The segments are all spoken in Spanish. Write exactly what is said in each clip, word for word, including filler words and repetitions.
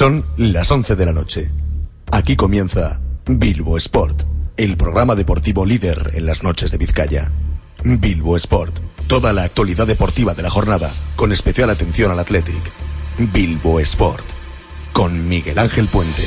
Son las once de la noche. Aquí comienza Bilbo Sport, el programa deportivo líder en las noches de Vizcaya. Bilbo Sport, toda la actualidad deportiva de la jornada, con especial atención al Athletic. Bilbo Sport, con Miguel Ángel Puente.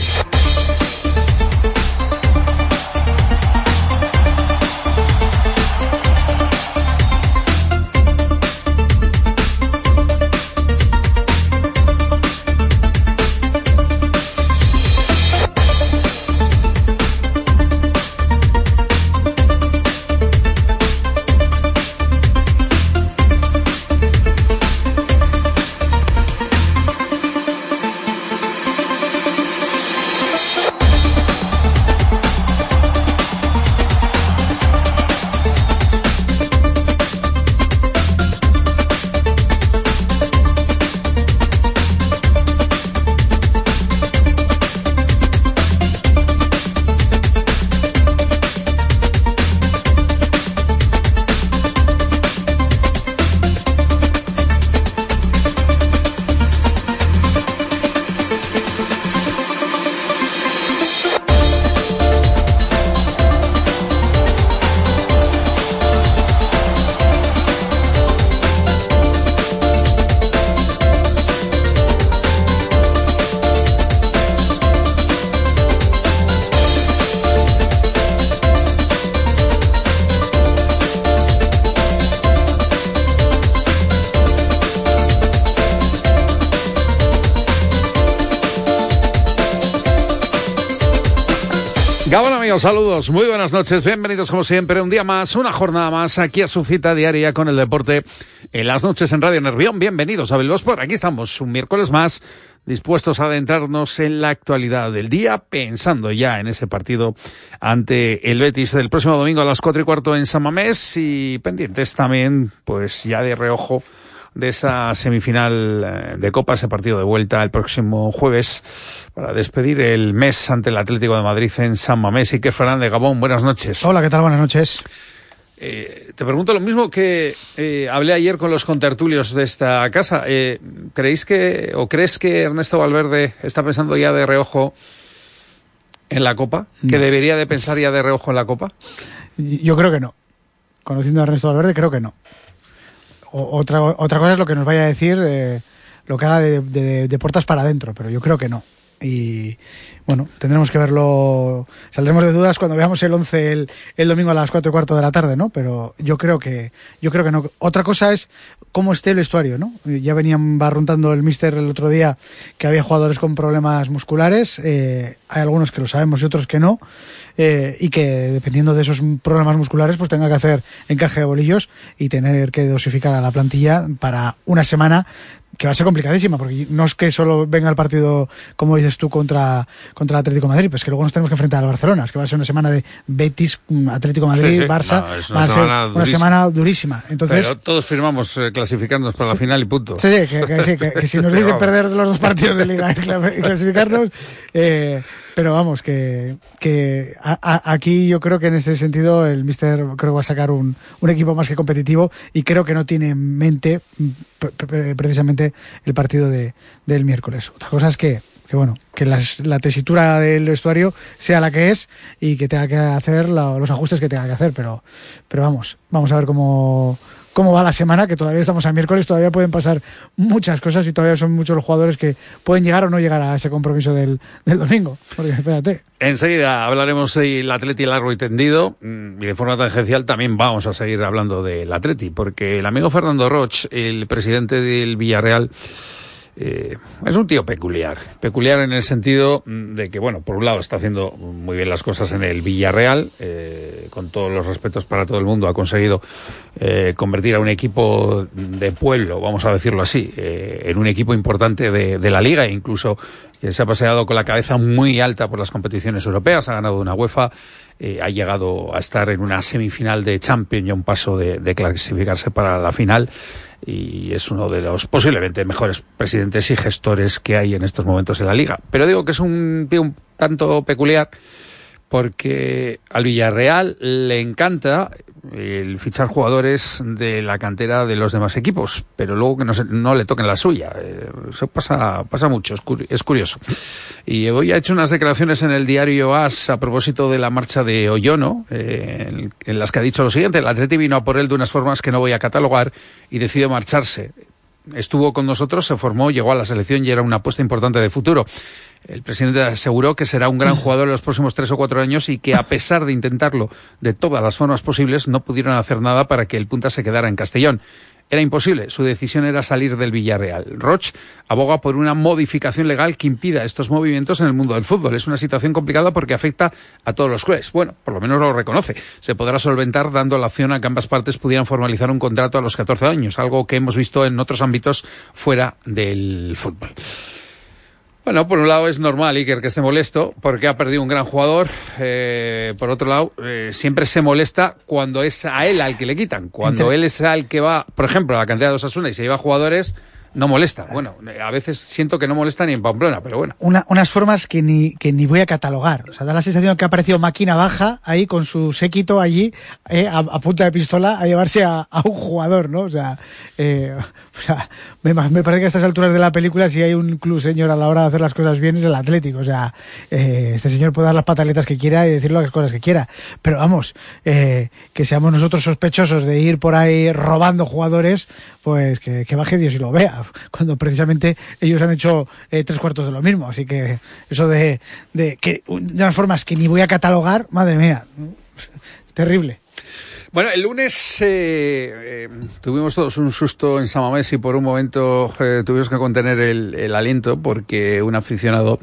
Saludos, muy buenas noches, bienvenidos como siempre, un día más, una jornada más, aquí a su cita diaria con el deporte en las noches en Radio Nervión. Bienvenidos a Bilbo Sport, aquí estamos un miércoles más, dispuestos a adentrarnos en la actualidad del día, pensando ya en ese partido ante el Betis del próximo domingo a las cuatro y cuarto en San Mamés, y pendientes también, pues ya de reojo, de esa semifinal de Copa, ese partido de vuelta el próximo jueves para despedir el mes ante el Atlético de Madrid en San Mamés. Iker Fernández, Gabón, buenas noches. Hola, ¿qué tal? Buenas noches. Eh, te pregunto lo mismo que eh, hablé ayer con los contertulios de esta casa. Eh, ¿Creéis que, o crees que Ernesto Valverde está pensando ya de reojo en la Copa? ¿Que no debería de pensar ya de reojo en la Copa? Yo creo que no. Conociendo a Ernesto Valverde, creo que no. Otra, otra cosa es lo que nos vaya a decir, eh, lo que haga de, de, de puertas para adentro, pero yo creo que no. Y bueno, tendremos que verlo, saldremos de dudas cuando veamos el once el, el domingo a las cuatro y cuarto de la tarde, ¿no? Pero yo creo que yo creo que no. Otra cosa es cómo esté el vestuario, ¿no? Ya venían barruntando el míster el otro día que había jugadores con problemas musculares, eh, hay algunos que lo sabemos y otros que no. Eh, y que dependiendo de esos problemas musculares pues tenga que hacer encaje de bolillos y tener que dosificar a la plantilla para una semana que va a ser complicadísima, porque no es que solo venga el partido, como dices tú, contra, contra el Atlético de Madrid, pues que luego nos tenemos que enfrentar al Barcelona, es que va a ser una semana de Betis, Atlético de Madrid, sí, sí. Barça, no, es una va a ser semana una durísima. semana durísima. Entonces, pero todos firmamos eh, clasificarnos para sí. la final y punto. Sí, sí, que, que, sí, que, que si nos dicen perder los dos partidos de Liga y clasificarnos, eh, pero vamos, que, que a, a, aquí yo creo que en ese sentido el míster creo que va a sacar un, un equipo más que competitivo y creo que no tiene en mente pre, pre, precisamente el partido de, del miércoles. Otra cosa es que, que bueno, que las, la tesitura del vestuario sea la que es y que tenga que hacer la, los ajustes que tenga que hacer, pero, pero vamos, vamos a ver cómo... cómo va la semana, que todavía estamos a miércoles, todavía pueden pasar muchas cosas y todavía son muchos los jugadores que pueden llegar o no llegar a ese compromiso del, del domingo. Porque espérate. Enseguida hablaremos del Atleti largo y tendido, y de forma tangencial también vamos a seguir hablando del Atleti, porque el amigo Fernando Roch, el presidente del Villarreal, Eh, es un tío peculiar, peculiar en el sentido de que, bueno, por un lado está haciendo muy bien las cosas en el Villarreal, eh, con todos los respetos para todo el mundo, ha conseguido eh, convertir a un equipo de pueblo, vamos a decirlo así, eh, en un equipo importante de, de la Liga, e incluso que se ha paseado con la cabeza muy alta por las competiciones europeas, ha ganado una UEFA, eh, ha llegado a estar en una semifinal de Champions y a un paso de, de clasificarse para la final. Y es uno de los posiblemente mejores presidentes y gestores que hay en estos momentos en la Liga. Pero digo que es un tío un tanto peculiar porque al Villarreal le encanta el fichar jugadores de la cantera de los demás equipos, pero luego que no, se, no le toquen la suya. Eh, eso pasa pasa mucho, es, curi- es curioso. Y hoy ha hecho unas declaraciones en el diario AS a propósito de la marcha de Oyono, eh, en, en las que ha dicho lo siguiente: el Atleti vino a por él de unas formas que no voy a catalogar y decidió marcharse. Estuvo con nosotros, se formó, llegó a la selección y era una apuesta importante de futuro. El presidente aseguró que será un gran jugador en los próximos tres o cuatro años y que, a pesar de intentarlo de todas las formas posibles, no pudieron hacer nada para que el punta se quedara en Castellón. Era imposible, su decisión era salir del Villarreal. Roch aboga por una modificación legal que impida estos movimientos en el mundo del fútbol. Es una situación complicada porque afecta a todos los clubes. Bueno, por lo menos lo reconoce. Se podrá solventar dando la opción a que ambas partes pudieran formalizar un contrato a los catorce años, algo que hemos visto en otros ámbitos fuera del fútbol. Bueno, por un lado es normal, Iker, que esté molesto porque ha perdido un gran jugador. Eh, por otro lado, eh, siempre se molesta cuando es a él al que le quitan. Cuando él es al que va, por ejemplo, a la cantera de Osasuna y se lleva jugadores, no molesta. Bueno, a veces siento que no molesta ni en Pamplona, pero bueno. Una, unas formas que ni, que ni voy a catalogar. O sea, da la sensación que ha aparecido máquina baja ahí con su séquito allí, eh, a, a punta de pistola, a llevarse a, a un jugador, ¿no? O sea, eh, o sea me, me parece que a estas alturas de la película, si hay un club señor a la hora de hacer las cosas bien, es el Atlético. O sea, eh, este señor puede dar las pataletas que quiera y decir las cosas que quiera. Pero vamos, eh, que seamos nosotros sospechosos de ir por ahí robando jugadores, pues que, que baje Dios y lo vea, cuando precisamente ellos han hecho eh, tres cuartos de lo mismo. Así que eso de, de que de unas formas que ni voy a catalogar, madre mía, terrible. Bueno, el lunes eh, eh, tuvimos todos un susto en San Mamés y por un momento eh, tuvimos que contener el, el aliento porque un aficionado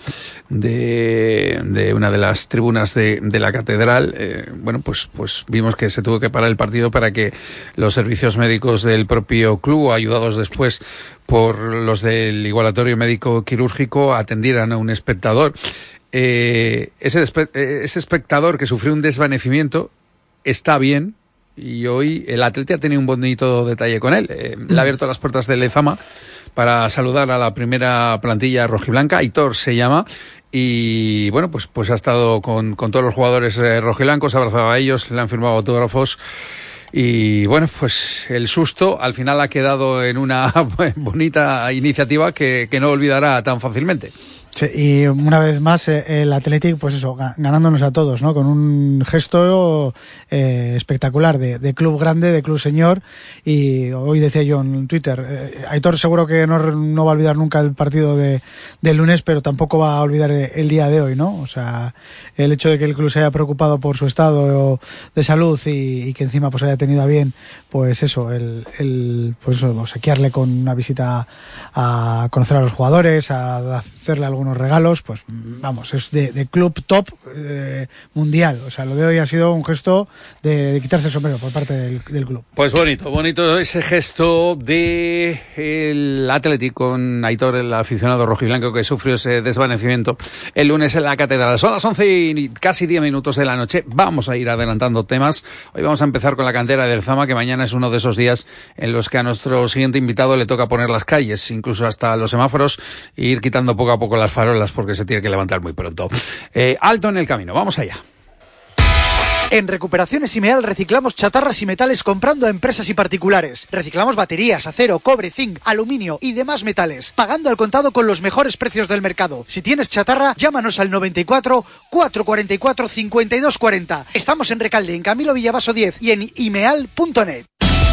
de, de una de las tribunas de, de la catedral, eh, bueno, pues, pues vimos que se tuvo que parar el partido para que los servicios médicos del propio club, ayudados después por los del igualatorio médico quirúrgico, atendieran a un espectador. Eh, ese, ese espectador que sufrió un desvanecimiento está bien. Y hoy el Atleti ha tenido un bonito detalle con él. Eh, le ha abierto las puertas del Lezama para saludar a la primera plantilla rojiblanca. Aitor se llama. Y bueno, pues, pues ha estado con, con todos los jugadores eh, rojiblancos, ha abrazado a ellos, le han firmado autógrafos. Y bueno, pues el susto al final ha quedado en una bonita iniciativa que, que no olvidará tan fácilmente. Sí, y una vez más eh, el Athletic, pues eso, ganándonos a todos, ¿no? Con un gesto eh, espectacular de, de club grande, de club señor. Y hoy decía yo en Twitter, eh, Aitor seguro que no, no va a olvidar nunca el partido de, del lunes, pero tampoco va a olvidar el, el día de hoy, ¿no? O sea, el hecho de que el club se haya preocupado por su estado de salud y, y que encima pues haya tenido a bien, pues eso, el, el pues eso, obsequiarle con una visita a conocer a los jugadores, a hacerle algo unos regalos, pues vamos, es de, de club top eh, mundial. O sea, lo de hoy ha sido un gesto de, de quitarse el sombrero por parte del, del club. Pues bonito, bonito ese gesto de el Atlético con Aitor, el aficionado rojiblanco que sufrió ese desvanecimiento el lunes en la catedral. Son las once y casi diez minutos de la noche. Vamos a ir adelantando temas. Hoy vamos a empezar con la cantera del Lezama, que mañana es uno de esos días en los que a nuestro siguiente invitado le toca poner las calles, incluso hasta los semáforos, e ir quitando poco a poco las farolas porque se tiene que levantar muy pronto. Eh, alto en el camino, vamos allá. En Recuperaciones Imeal reciclamos chatarras y metales comprando a empresas y particulares. Reciclamos baterías, acero, cobre, zinc, aluminio y demás metales, pagando al contado con los mejores precios del mercado. Si tienes chatarra, llámanos al noventa y cuatro, cuatrocientos cuarenta y cuatro, cincuenta y dos cuarenta. Estamos en Recalde, en Camilo Villavaso diez y en imeal punto net.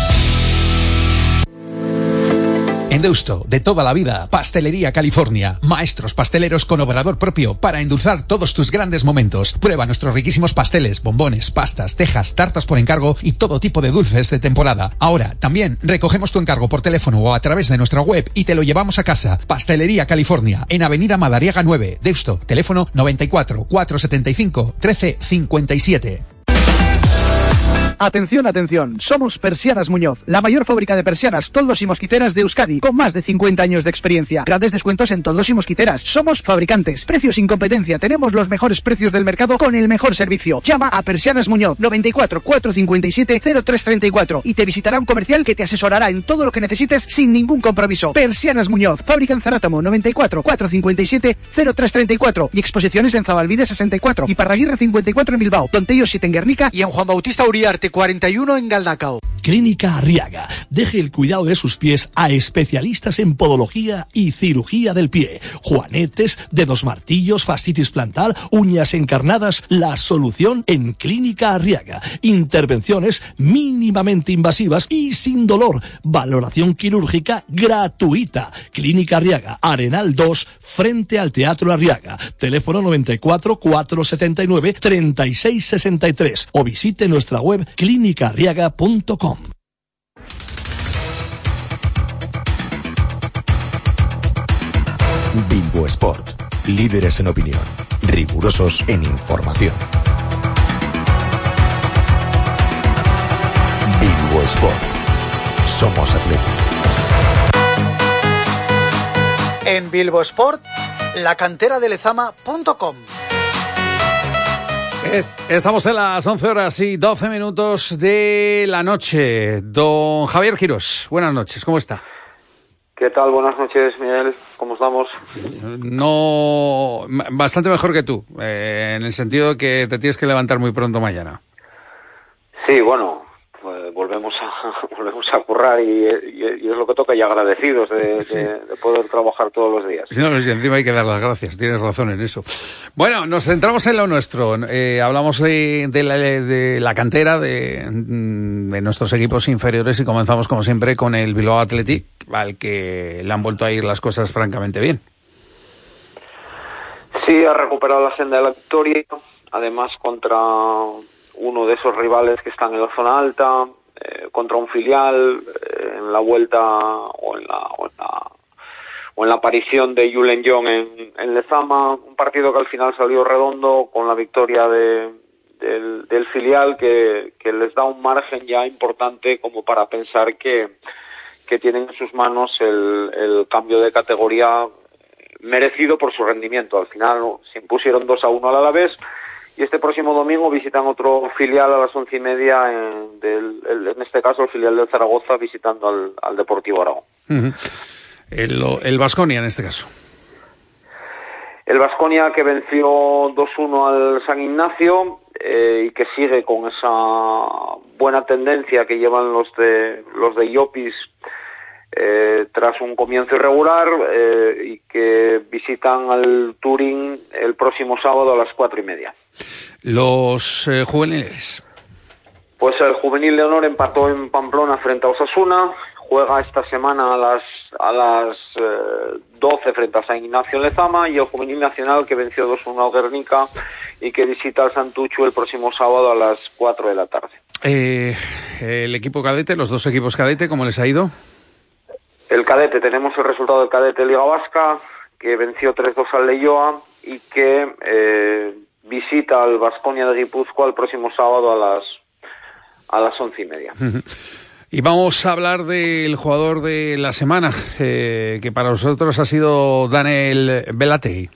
En Deusto, de toda la vida, Pastelería California. Maestros pasteleros con obrador propio para endulzar todos tus grandes momentos. Prueba nuestros riquísimos pasteles, bombones, pastas, tejas, tartas por encargo y todo tipo de dulces de temporada. Ahora, también recogemos tu encargo por teléfono o a través de nuestra web y te lo llevamos a casa. Pastelería California, en Avenida Madariaga nueve, Deusto. Teléfono noventa y cuatro, cuatrocientos setenta y cinco, trece cincuenta y siete. Atención, atención, somos Persianas Muñoz, la mayor fábrica de persianas, toldos y mosquiteras de Euskadi, con más de cincuenta años de experiencia. Grandes descuentos en toldos y mosquiteras. Somos fabricantes, precios sin competencia, tenemos los mejores precios del mercado con el mejor servicio. Llama a Persianas Muñoz, noventa y cuatro, cuatrocientos cincuenta y siete, cero tres treinta y cuatro y te visitará un comercial que te asesorará en todo lo que necesites sin ningún compromiso. Persianas Muñoz, fábrica en Zarátamo, noventa y cuatro, cuatrocientos cincuenta y siete, cero tres treinta y cuatro y exposiciones en Zabalbide sesenta y cuatro y Parraguirre cincuenta y cuatro en Bilbao, Tontello siete en Guernica y en Juan Bautista Uriarte cuarenta y uno en Galdacao. Clínica Arriaga. Deje el cuidado de sus pies a especialistas en podología y cirugía del pie. Juanetes, dedos martillos, fascitis plantar, uñas encarnadas. La solución en Clínica Arriaga. Intervenciones mínimamente invasivas y sin dolor. Valoración quirúrgica gratuita. Clínica Arriaga, Arenal dos, frente al Teatro Arriaga. Teléfono noventa y cuatro, cuatrocientos setenta y nueve, treinta y seis sesenta y tres o visite nuestra web clínica arriaga punto com. Bilbo Sport, líderes en opinión, rigurosos en información. Bilbo Sport, somos atletas. En Bilbo Sport, la cantera de lezama punto com. Estamos en las once horas y doce minutos de la noche. Don Javier Quirós, buenas noches, ¿cómo está? ¿Qué tal? Buenas noches, Miguel. ¿Cómo estamos? No, bastante mejor que tú, eh, en el sentido de que te tienes que levantar muy pronto mañana. Sí, bueno, pues volvemos a volvemos a currar y, y, y es lo que toca, y agradecidos de, sí. de, de poder trabajar todos los días. Sí, no, y encima hay que dar las gracias, tienes razón en eso. Bueno, nos centramos en lo nuestro. Eh, hablamos de, de, la, de la cantera de, de nuestros equipos inferiores y comenzamos, como siempre, con el Bilbao Athletic, al que le han vuelto a ir las cosas francamente bien. Sí, ha recuperado la senda de la victoria, además contra uno de esos rivales que están en la zona alta, eh, contra un filial, eh, en la vuelta o en la, o en la, o en la aparición de Julen John en, en Lezama, un partido que al final salió redondo con la victoria de, del, del filial que, que les da un margen ya importante como para pensar que que tienen en sus manos el, el cambio de categoría merecido por su rendimiento. Al final se impusieron dos a uno al Alavés y este próximo domingo visitan otro filial a las once y media, en, del, el, en este caso el filial del Zaragoza, visitando al, al Deportivo Aragón. Uh-huh. El, el Baskonia en este caso. El Baskonia que venció dos uno al San Ignacio eh, y que sigue con esa buena tendencia que llevan los de los de Llopis eh, tras un comienzo irregular eh, y que visitan al Turín el próximo sábado a las cuatro y media. Los eh, juveniles. Pues el juvenil de honor empató en Pamplona frente a Osasuna. Juega esta semana a las a las eh, doce frente a San Ignacio en Lezama, y el juvenil nacional que venció dos uno a Guernica y que visita al Santuchu el próximo sábado a las cuatro de la tarde. Eh, el equipo cadete, los dos equipos cadete, ¿cómo les ha ido? El cadete, tenemos el resultado del cadete Liga Vasca, que venció tres dos al Leioa y que eh, visita al Baskonia de Guipúzcoa el próximo sábado a las a las once y media. Y vamos a hablar del jugador de la semana, eh, que para nosotros ha sido Daniel Belatei.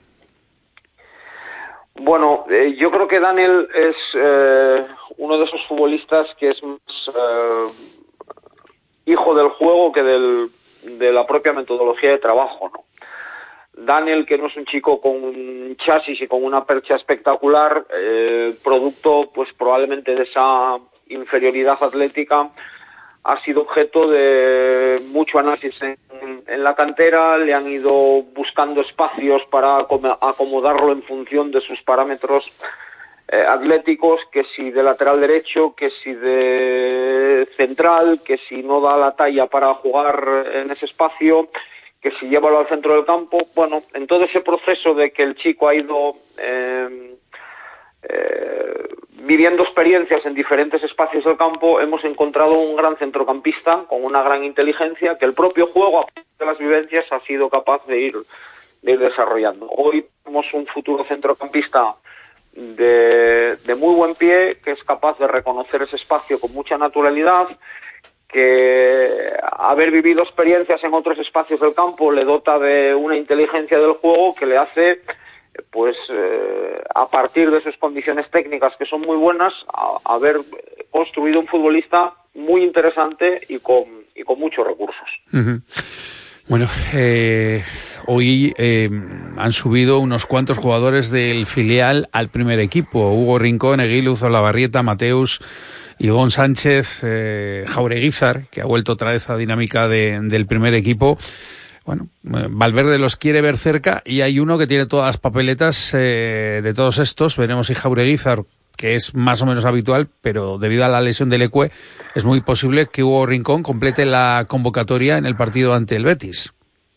Bueno, eh, yo creo que Daniel es eh, uno de esos futbolistas que es más eh, hijo del juego que del, de la propia metodología de trabajo, ¿no? Daniel, que no es un chico con un chasis y con una percha espectacular, eh, producto pues probablemente de esa inferioridad atlética, ha sido objeto de mucho análisis en, en la cantera. Le han ido buscando espacios para acomodarlo en función de sus parámetros eh, atléticos, que si de lateral derecho, que si de central, que si no da la talla para jugar en ese espacio, que si llévalo al centro del campo. Bueno, en todo ese proceso de que el chico ha ido eh, Eh, viviendo experiencias en diferentes espacios del campo, hemos encontrado un gran centrocampista con una gran inteligencia que el propio juego, a partir de las vivencias, ha sido capaz de ir, de ir desarrollando. Hoy tenemos un futuro centrocampista de, de muy buen pie, que es capaz de reconocer ese espacio con mucha naturalidad, que haber vivido experiencias en otros espacios del campo le dota de una inteligencia del juego que le hace, pues eh, a partir de sus condiciones técnicas, que son muy buenas, a, haber construido un futbolista muy interesante y con, y con muchos recursos. Uh-huh. Bueno, eh, hoy eh, han subido unos cuantos jugadores del filial al primer equipo: Hugo Rincón, Eguiluz, Olavarrieta, Mateus, Ivón Sánchez, eh, Jaureguizar, que ha vuelto otra vez a dinámica de, del primer equipo. Bueno, Valverde los quiere ver cerca y hay uno que tiene todas las papeletas eh, de todos estos. Veremos si Jaureguizar, que es más o menos habitual, pero debido a la lesión del Ecue, es muy posible que Hugo Rincón complete la convocatoria en el partido ante el Betis.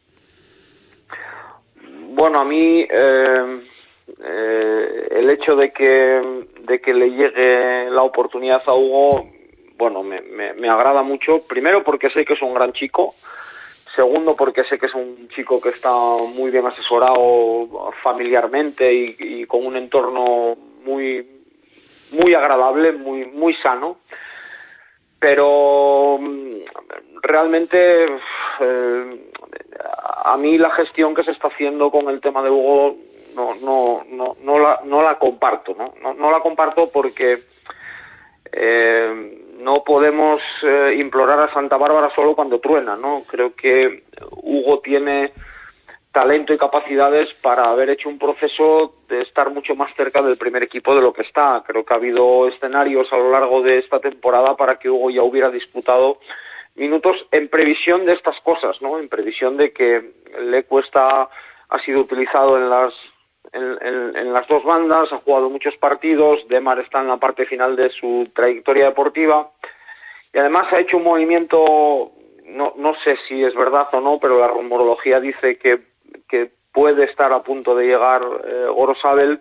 Bueno, a mí eh, eh, el hecho de que de que le llegue la oportunidad a Hugo, bueno, me, me, me agrada mucho. Primero porque sé que es un gran chico. Segundo porque sé que es un chico que está muy bien asesorado familiarmente y, y con un entorno muy muy agradable, muy muy sano. Pero realmente eh, a mí la gestión que se está haciendo con el tema de Hugo no no no no la no la comparto, ¿no? No, no la comparto porque eh, no podemos eh, implorar a Santa Bárbara solo cuando truena, ¿no? Creo que Hugo tiene talento y capacidades para haber hecho un proceso de estar mucho más cerca del primer equipo de lo que está. Creo que ha habido escenarios a lo largo de esta temporada para que Hugo ya hubiera disputado minutos en previsión de estas cosas, ¿no? En previsión de que le cuesta ha sido utilizado en las en, en, en las dos bandas, ha jugado muchos partidos, Demar está en la parte final de su trayectoria deportiva y además ha hecho un movimiento, no no sé si es verdad o no, pero la rumorología dice que que puede estar a punto de llegar eh, Gorosabel,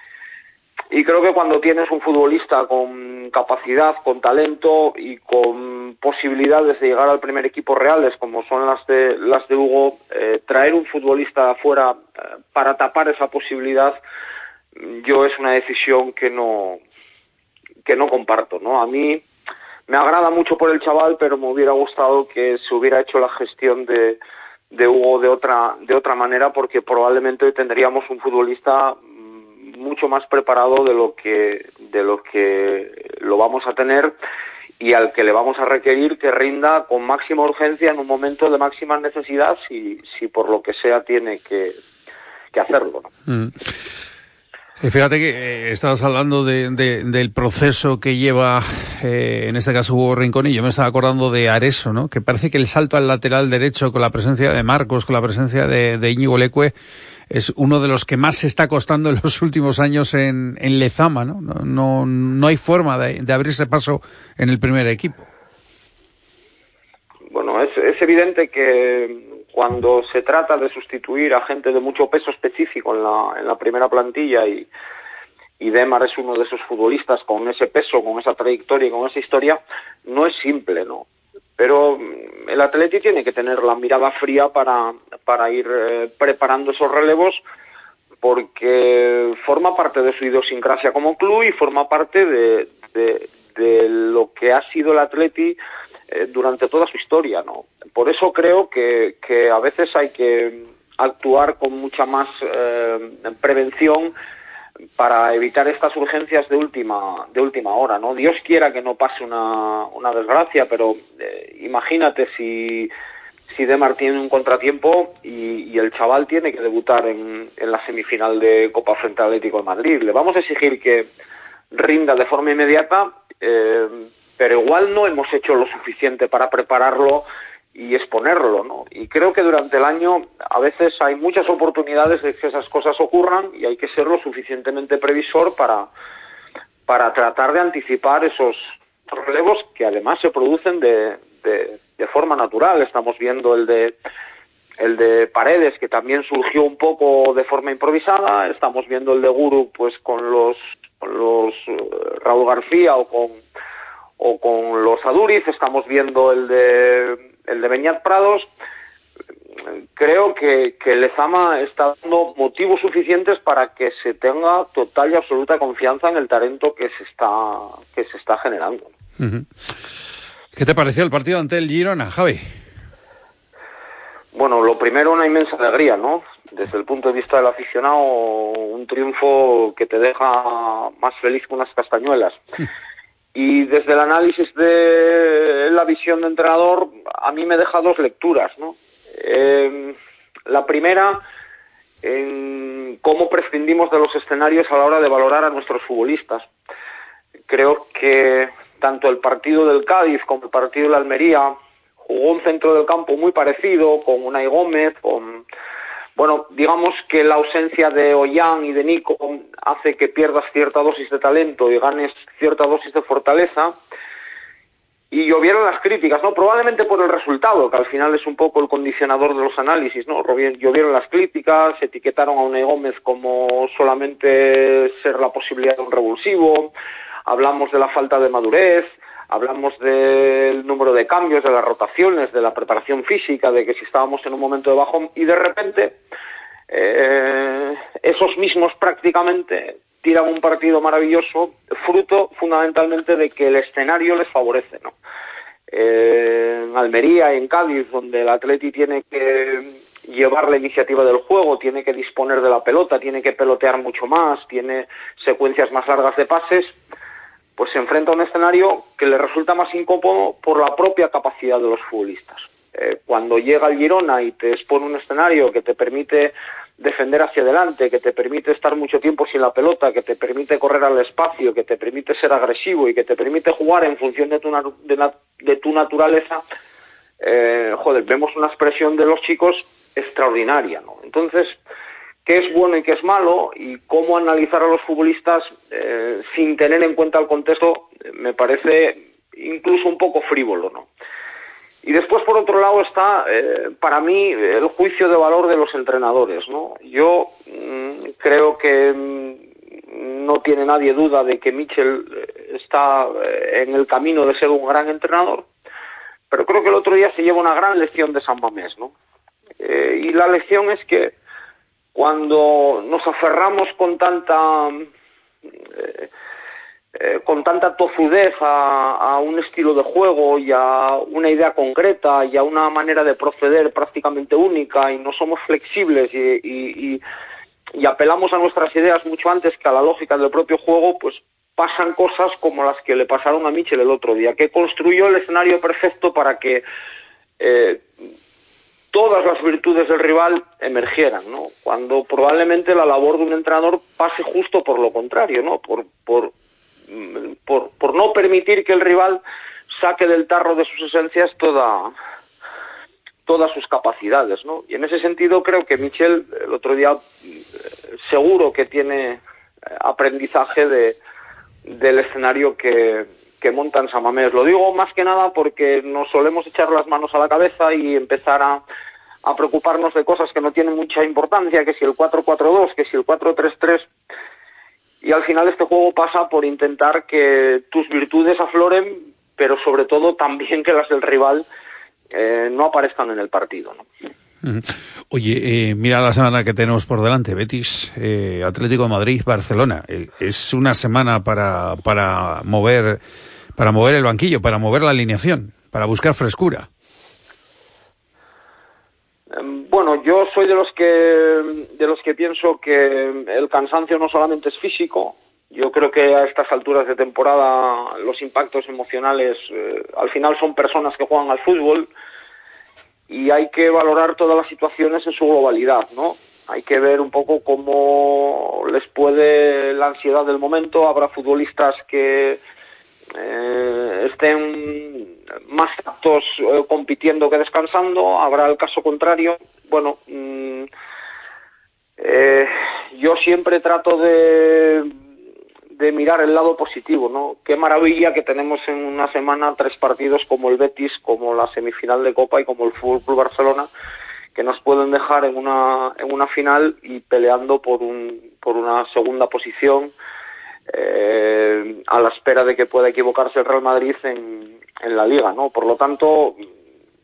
y creo que cuando tienes un futbolista con capacidad, con talento y con posibilidades de llegar al primer equipo reales como son las de las de Hugo, eh, traer un futbolista de afuera eh, para tapar esa posibilidad, yo es una decisión que no que no comparto, ¿no? A mí me agrada mucho por el chaval, pero me hubiera gustado que se hubiera hecho la gestión de de Hugo de otra de otra manera, porque probablemente hoy tendríamos un futbolista mucho más preparado de lo que de lo que lo vamos a tener y al que le vamos a requerir que rinda con máxima urgencia en un momento de máxima necesidad, si si por lo que sea tiene que que hacerlo, ¿no? Mm. Fíjate que eh, estabas hablando de, de, del proceso que lleva, eh, en este caso Hugo Rincón, y yo me estaba acordando de Areso, ¿no? Que parece que el salto al lateral derecho con la presencia de Marcos, con la presencia de, de Íñigo Leque, es uno de los que más se está costando en los últimos años en, en Lezama, ¿no? No, no, no hay forma de, de abrirse paso en el primer equipo. Bueno, es, es evidente que cuando se trata de sustituir a gente de mucho peso específico en la, en la primera plantilla, y, y Demar es uno de esos futbolistas con ese peso, con esa trayectoria y con esa historia, no es simple, ¿no? Pero el Atleti tiene que tener la mirada fría para, para ir eh, preparando esos relevos, porque forma parte de su idiosincrasia como club y forma parte de, de, de lo que ha sido el Atleti eh, durante toda su historia, ¿no? Por eso creo que, que a veces hay que actuar con mucha más eh, prevención para evitar estas urgencias de última de última hora, ¿no? Dios quiera que no pase una, una desgracia, pero eh, imagínate si si Demar tiene un contratiempo y, y el chaval tiene que debutar en, en la semifinal de Copa frente al Atlético de Madrid. Le vamos a exigir que rinda de forma inmediata, eh, pero igual no hemos hecho lo suficiente para prepararlo y exponerlo, ¿no? Y creo que durante el año a veces hay muchas oportunidades de que esas cosas ocurran y hay que ser lo suficientemente previsor para, para tratar de anticipar esos relevos que además se producen de, de, de forma natural. Estamos viendo el de el de Paredes, que también surgió un poco de forma improvisada. Estamos viendo el de Guru, pues con los con los uh, Raúl García o con o con los Aduriz. Estamos viendo el de el de Beñat Prados. creo que, que Lezama está dando motivos suficientes para que se tenga total y absoluta confianza en el talento que se está que se está generando. Uh-huh. ¿Qué te pareció el partido ante el Girona, Javi? Bueno, lo primero, una inmensa alegría, ¿no? Desde el punto de vista del aficionado, un triunfo que te deja más feliz que unas castañuelas. Y desde el análisis de la visión de entrenador, a mí me deja dos lecturas, ¿no? Eh, la primera, en cómo prescindimos de los escenarios a la hora de valorar a nuestros futbolistas. Creo que tanto el partido del Cádiz como el partido de la Almería jugó un centro del campo muy parecido, con Unai Gómez, con... Bueno, digamos que la ausencia de Ollán y de Nico hace que pierdas cierta dosis de talento y ganes cierta dosis de fortaleza. Y llovieron las críticas, ¿no? Probablemente por el resultado, que al final es un poco el condicionador de los análisis, ¿no? Llovieron las críticas, etiquetaron a Unai Gómez como solamente ser la posibilidad de un revulsivo, hablamos de la falta de madurez, hablamos del número de cambios, de las rotaciones, de la preparación física, de que si estábamos en un momento de bajón, y de repente eh, esos mismos prácticamente tiran un partido maravilloso, fruto fundamentalmente de que el escenario les favorece, ¿no? Eh, en Almería y en Cádiz, donde el Atleti tiene que llevar la iniciativa del juego, tiene que disponer de la pelota, tiene que pelotear mucho más, tiene secuencias más largas de pases, pues se enfrenta a un escenario que le resulta más incómodo por la propia capacidad de los futbolistas. Eh, cuando llega el Girona y te expone un escenario que te permite defender hacia adelante, que te permite estar mucho tiempo sin la pelota, que te permite correr al espacio, que te permite ser agresivo y que te permite jugar en función de tu, de, na de tu naturaleza, eh, joder, vemos una expresión de los chicos extraordinaria, ¿no? Entonces, qué es bueno y qué es malo, y cómo analizar a los futbolistas eh, sin tener en cuenta el contexto, me parece incluso un poco frívolo, ¿no? Y después, por otro lado, está, eh, para mí, el juicio de valor de los entrenadores, ¿no? Yo mmm, creo que mmm, no tiene nadie duda de que Michel está eh, en el camino de ser un gran entrenador, pero creo que el otro día se lleva una gran lección de San Mamés, ¿no? Eh, y la lección es que cuando nos aferramos con tanta eh, eh, con tanta tozudez a, a un estilo de juego y a una idea concreta y a una manera de proceder prácticamente única, y no somos flexibles y, y, y, y apelamos a nuestras ideas mucho antes que a la lógica del propio juego, pues pasan cosas como las que le pasaron a Michel el otro día, que construyó el escenario perfecto para que eh, todas las virtudes del rival emergieran, ¿no? Cuando probablemente la labor de un entrenador pase justo por lo contrario, ¿no? Por, por, por, por no permitir que el rival saque del tarro de sus esencias toda, todas sus capacidades, ¿no? Y en ese sentido creo que Michel el otro día seguro que tiene aprendizaje de, del escenario que... que montan San Mamés. Lo digo más que nada porque nos solemos echar las manos a la cabeza y empezar a, a preocuparnos de cosas que no tienen mucha importancia, que si el cuatro cuatro dos, que si el cuatro tres tres, y al final este juego pasa por intentar que tus virtudes afloren, pero sobre todo también que las del rival eh, no aparezcan en el partido, ¿no? Oye, eh, mira la semana que tenemos por delante, Betis, eh, Atlético de Madrid, Barcelona. Eh, es una semana para, para mover... para mover el banquillo, para mover la alineación, para buscar frescura. Bueno, yo soy de los que de los que pienso que el cansancio no solamente es físico. Yo creo que a estas alturas de temporada los impactos emocionales eh, al final son personas que juegan al fútbol, y hay que valorar todas las situaciones en su globalidad, ¿no? Hay que ver un poco cómo les puede la ansiedad del momento. Habrá futbolistas que Eh, estén más aptos eh, compitiendo que descansando, habrá el caso contrario. Bueno, mmm, eh, yo siempre trato de, de mirar el lado positivo, ¿no? Qué maravilla que tenemos en una semana tres partidos como el Betis, como la semifinal de Copa y como el Fútbol Club Barcelona, que nos pueden dejar en una en una final y peleando por un por una segunda posición. Eh, a la espera de que pueda equivocarse el Real Madrid en, en la Liga, ¿no? Por lo tanto,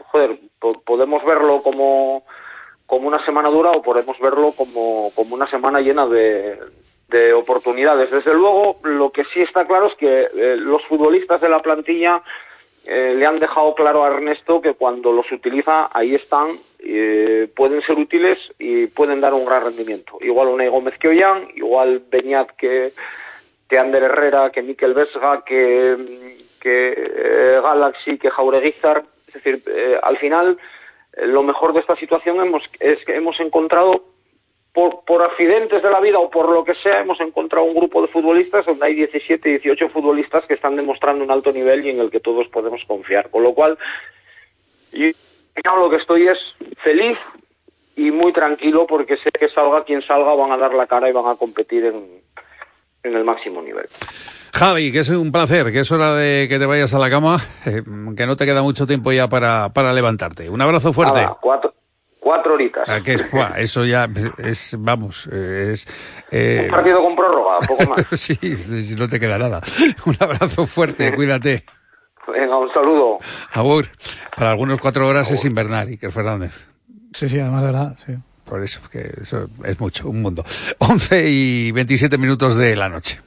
joder, po- podemos verlo como, como una semana dura o podemos verlo como, como una semana llena de, de oportunidades. Desde luego, lo que sí está claro es que eh, los futbolistas de la plantilla eh, le han dejado claro a Ernesto que cuando los utiliza, ahí están, eh, pueden ser útiles y pueden dar un gran rendimiento. Igual Unai Gómez que Ollán, igual Beñat que, que Ander Herrera, que Mikel Vesga, que, que eh, Galaxy, que Jaureguizar. Es decir, eh, al final, eh, lo mejor de esta situación hemos, es que hemos encontrado, por, por accidentes de la vida o por lo que sea, hemos encontrado un grupo de futbolistas donde hay diecisiete, dieciocho futbolistas que están demostrando un alto nivel y en el que todos podemos confiar. Con lo cual, y yo lo que estoy es feliz y muy tranquilo porque sé que salga quien salga, van a dar la cara y van a competir en, en el máximo nivel. Javi, que es un placer, que es hora de que te vayas a la cama, eh, que no te queda mucho tiempo ya para, para levantarte. Un abrazo fuerte. Nada, cuatro, cuatro horitas. Ah, que es, buah, eso ya es, vamos, es... Eh... Un partido con prórroga, poco más. Sí, no te queda nada. Un abrazo fuerte, cuídate. Venga, un saludo. Agur. Para algunos cuatro horas Agur. Es invernar, Iker Fernández. Sí, sí, además de verdad, sí. Por eso, que eso es mucho, un mundo. once y veintisiete minutos de la noche.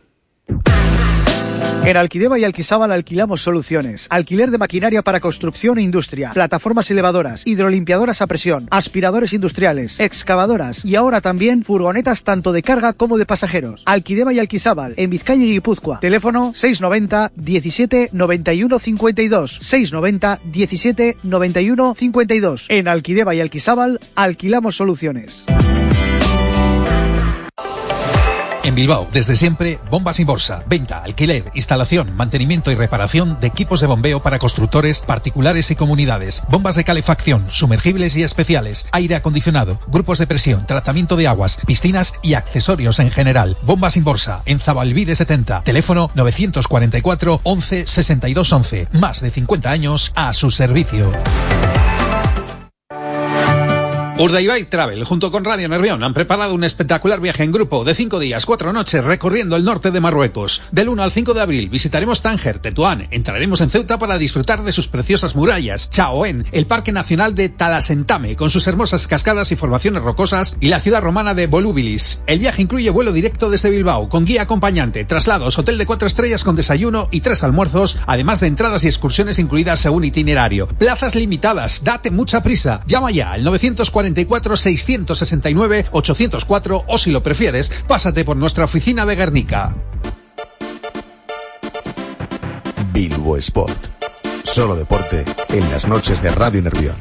En Alquideva y Alquisábal alquilamos soluciones. Alquiler de maquinaria para construcción e industria, plataformas elevadoras, hidrolimpiadoras a presión, aspiradores industriales, excavadoras y ahora también furgonetas tanto de carga como de pasajeros. Alquideva y Alquisábal, en Vizcaya y Guipúzcoa. Teléfono seis noventa diecisiete noventa y uno cincuenta y dos. seis noventa diecisiete noventa y uno cincuenta y dos. En Alquideva y Alquisábal alquilamos soluciones. En Bilbao, desde siempre, Bombas Inborsa. Venta, alquiler, instalación, mantenimiento y reparación de equipos de bombeo para constructores, particulares y comunidades. Bombas de calefacción, sumergibles y especiales, aire acondicionado, grupos de presión, tratamiento de aguas, piscinas y accesorios en general. Bombas Inborsa, en Zabalbide setenta. Teléfono novecientos cuarenta y cuatro once sesenta y dos once. Más de cincuenta años a su servicio. Urdaibai Travel, junto con Radio Nervión, han preparado un espectacular viaje en grupo de cinco días, cuatro noches, recorriendo el norte de Marruecos. Del uno al cinco de abril visitaremos Tánger, Tetuán, entraremos en Ceuta para disfrutar de sus preciosas murallas, Chaoén, el Parque Nacional de Talasentame, con sus hermosas cascadas y formaciones rocosas, y la ciudad romana de Volubilis. El viaje incluye vuelo directo desde Bilbao, con guía acompañante, traslados, hotel de cuatro estrellas con desayuno y tres almuerzos, además de entradas y excursiones incluidas según itinerario. Plazas limitadas, date mucha prisa. Llama ya al novecientos cuarenta y cuatro seiscientos sesenta y nueve ochocientos cuatro o, si lo prefieres, pásate por nuestra oficina de Guernica. Bilbo Sport. Solo deporte en las noches de Radio Nervión.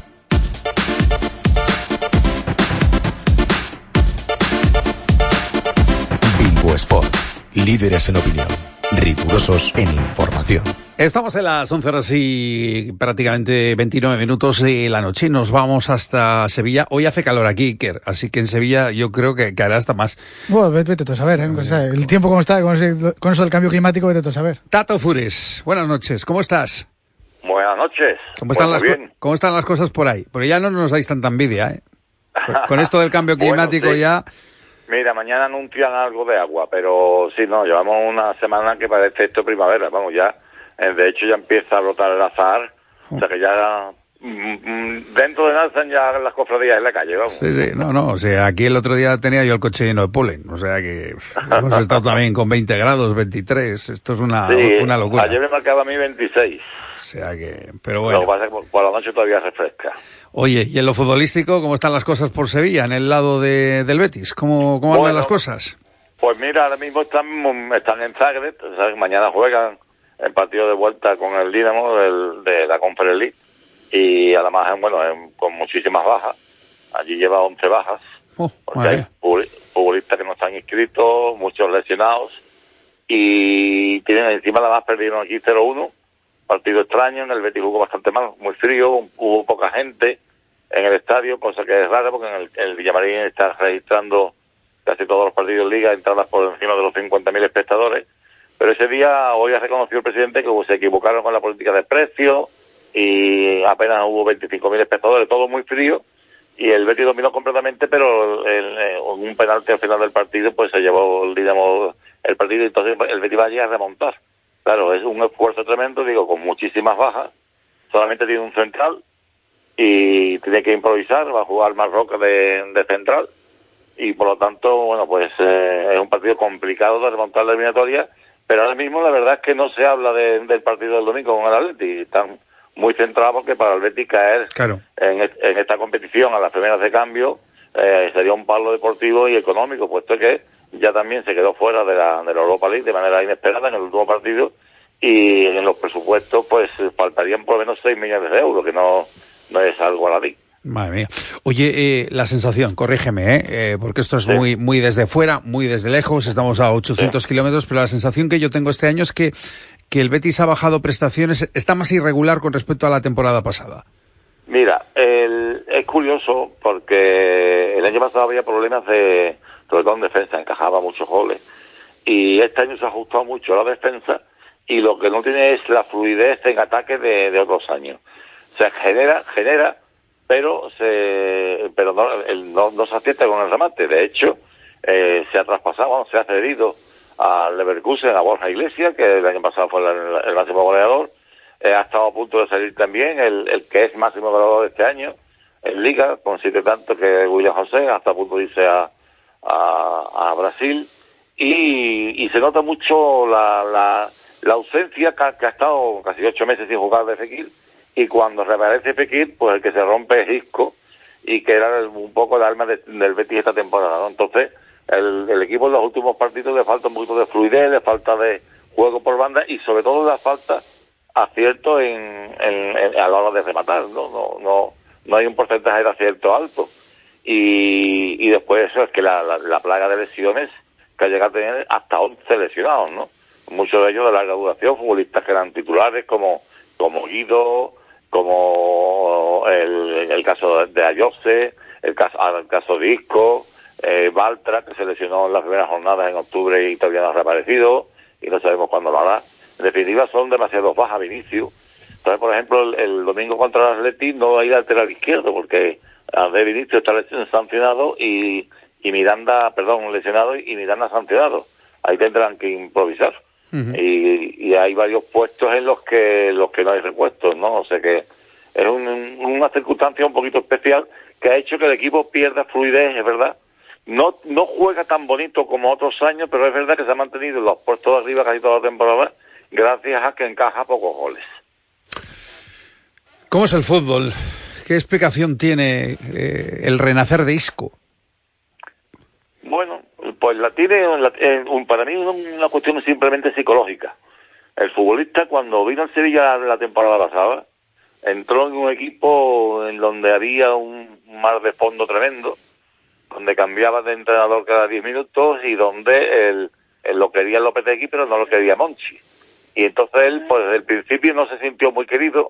Bilbo Sport. Líderes en opinión. Rigurosos en información. Estamos en las once horas y prácticamente veintinueve minutos de la noche. Nos vamos hasta Sevilla. Hoy hace calor aquí, Iker, así que en Sevilla yo creo que, que hará hasta más. Bueno, vete, vete a saber, ¿eh? O sea, el tiempo como está, con, ese, con eso del cambio climático, vete a saber. Tato Fures, buenas noches, ¿cómo estás? Buenas noches. ¿Cómo están, pues las, co- ¿Cómo están las cosas por ahí? Porque ya no nos dais tanta envidia, ¿eh? Con esto del cambio climático bueno, sí. ya... Mira, mañana anuncian algo de agua, pero sí, no, llevamos una semana que parece esto primavera, vamos, ya, de hecho ya empieza a brotar el azahar, o sea que ya mm, dentro de nada están ya las cofradías en la calle, vamos. Sí, sí, no, no, o sea, aquí el otro día tenía yo el coche lleno de polen, o sea que hemos estado también con veinte grados, veintitrés, esto es una, sí, una locura. Ayer me marcaba a mí veintiséis. O sea que, pero bueno. Lo que pasa es que por, por la noche todavía refresca. Oye, y en lo futbolístico, ¿cómo están las cosas por Sevilla, en el lado de, del Betis? ¿Cómo, cómo andan bueno, las cosas? Pues mira, ahora mismo están, están en Zagreb, ¿sabes? Mañana juegan el partido de vuelta con el Dinamo del, de la Conference League y además, bueno, con muchísimas bajas. Allí lleva once bajas, oh, porque hay futbolistas que no están inscritos, muchos lesionados y tienen encima la más perdieron aquí cero uno. Partido extraño, en el Betis jugó bastante mal, muy frío, hubo poca gente en el estadio, cosa que es rara porque en el, el Villamarín está registrando casi todos los partidos de liga, entradas por encima de los cincuenta mil espectadores, pero ese día hoy ha reconocido el presidente que se equivocaron con la política de precios y apenas hubo veinticinco mil espectadores, todo muy frío, y el Betis dominó completamente, pero el, el, un penalti al final del partido pues se llevó, digamos, el partido y entonces el Betis va allí a remontar. Claro, es un esfuerzo tremendo, digo, con muchísimas bajas. Solamente tiene un central y tiene que improvisar, va a jugar Marroca de, de central, y por lo tanto, bueno, pues eh, es un partido complicado de remontar la eliminatoria, pero ahora mismo la verdad es que no se habla de, del partido del domingo con el Atleti, están muy centrados porque para el Betis caer claro. en, en esta competición a las primeras de cambio eh, sería un palo deportivo y económico, puesto que ya también se quedó fuera de la, de la Europa League de manera inesperada en el último partido, y en los presupuestos pues faltarían por lo menos seis millones de euros, que no, no es algo baladí. Madre mía. Oye, eh, la sensación, corrígeme, ¿eh? Eh, porque esto es sí. muy muy desde fuera, muy desde lejos, estamos a ochocientos sí. kilómetros, pero la sensación que yo tengo este año es que, que el Betis ha bajado prestaciones, está más irregular con respecto a la temporada pasada. Mira, el, es curioso porque el año pasado había problemas de, sobre todo en defensa, encajaba muchos goles, y este año se ha ajustado mucho la defensa, y lo que no tiene es la fluidez en ataque de, de otros años. O sea, genera, genera, pero se pero no, el, no, no se acierta con el remate. De hecho, eh, se ha traspasado, se ha cedido al Leverkusen, a Borja Iglesias, que el año pasado fue el, el máximo goleador. Eh, ha estado a punto de salir también el, el que es máximo goleador de este año en Liga, con siete tantos, que es William José, hasta a punto de irse a, a, a Brasil. Y, y se nota mucho la, la, la ausencia que, que ha estado casi ocho meses sin jugar de Fekir. Y cuando reaparece Fekir, pues el que se rompe es Isco, y que era el, un poco el alma de, del Betis esta temporada, ¿no? Entonces, el, el equipo en los últimos partidos le falta un poquito de fluidez, le falta de juego por banda, y sobre todo le falta acierto en, en, en, a la hora de rematar, ¿no? No, no, no hay un porcentaje de acierto alto. Y, y después eso es que la, la, la plaga de lesiones, que ha llegado a tener hasta once lesionados, ¿no? Muchos de ellos de larga duración, futbolistas que eran titulares, como, como Guido, como el, el caso de Ayose, el caso, el caso de Isco, eh, Baltra, que se lesionó en las primeras jornadas en octubre y todavía no ha reaparecido, y no sabemos cuándo lo hará. En definitiva, son demasiados bajas, Vinicius. Entonces, por ejemplo, el, el domingo contra el Atleti no va a ir al lateral izquierdo, porque de Vinicius está sancionado y, y Miranda, perdón, lesionado y Miranda sancionado. Ahí tendrán que improvisar. Uh-huh. Y, y hay varios puestos en los que los que no hay repuestos, ¿no? O sea que es un, una circunstancia un poquito especial que ha hecho que el equipo pierda fluidez, es verdad. No no juega tan bonito como otros años, pero es verdad que se ha mantenido en los puestos de arriba casi toda la temporada, gracias a que encaja pocos goles. ¿Cómo es el fútbol? ¿Qué explicación tiene eh, el renacer de Isco? Bueno, pues la tiene, la, eh, un, para mí es una cuestión simplemente psicológica. El futbolista, cuando vino al Sevilla la temporada pasada, entró en un equipo en donde había un mar de fondo tremendo, donde cambiaba de entrenador cada diez minutos y donde él, él lo quería Lopetegui, pero no lo quería Monchi. Y entonces él, pues desde el principio no se sintió muy querido,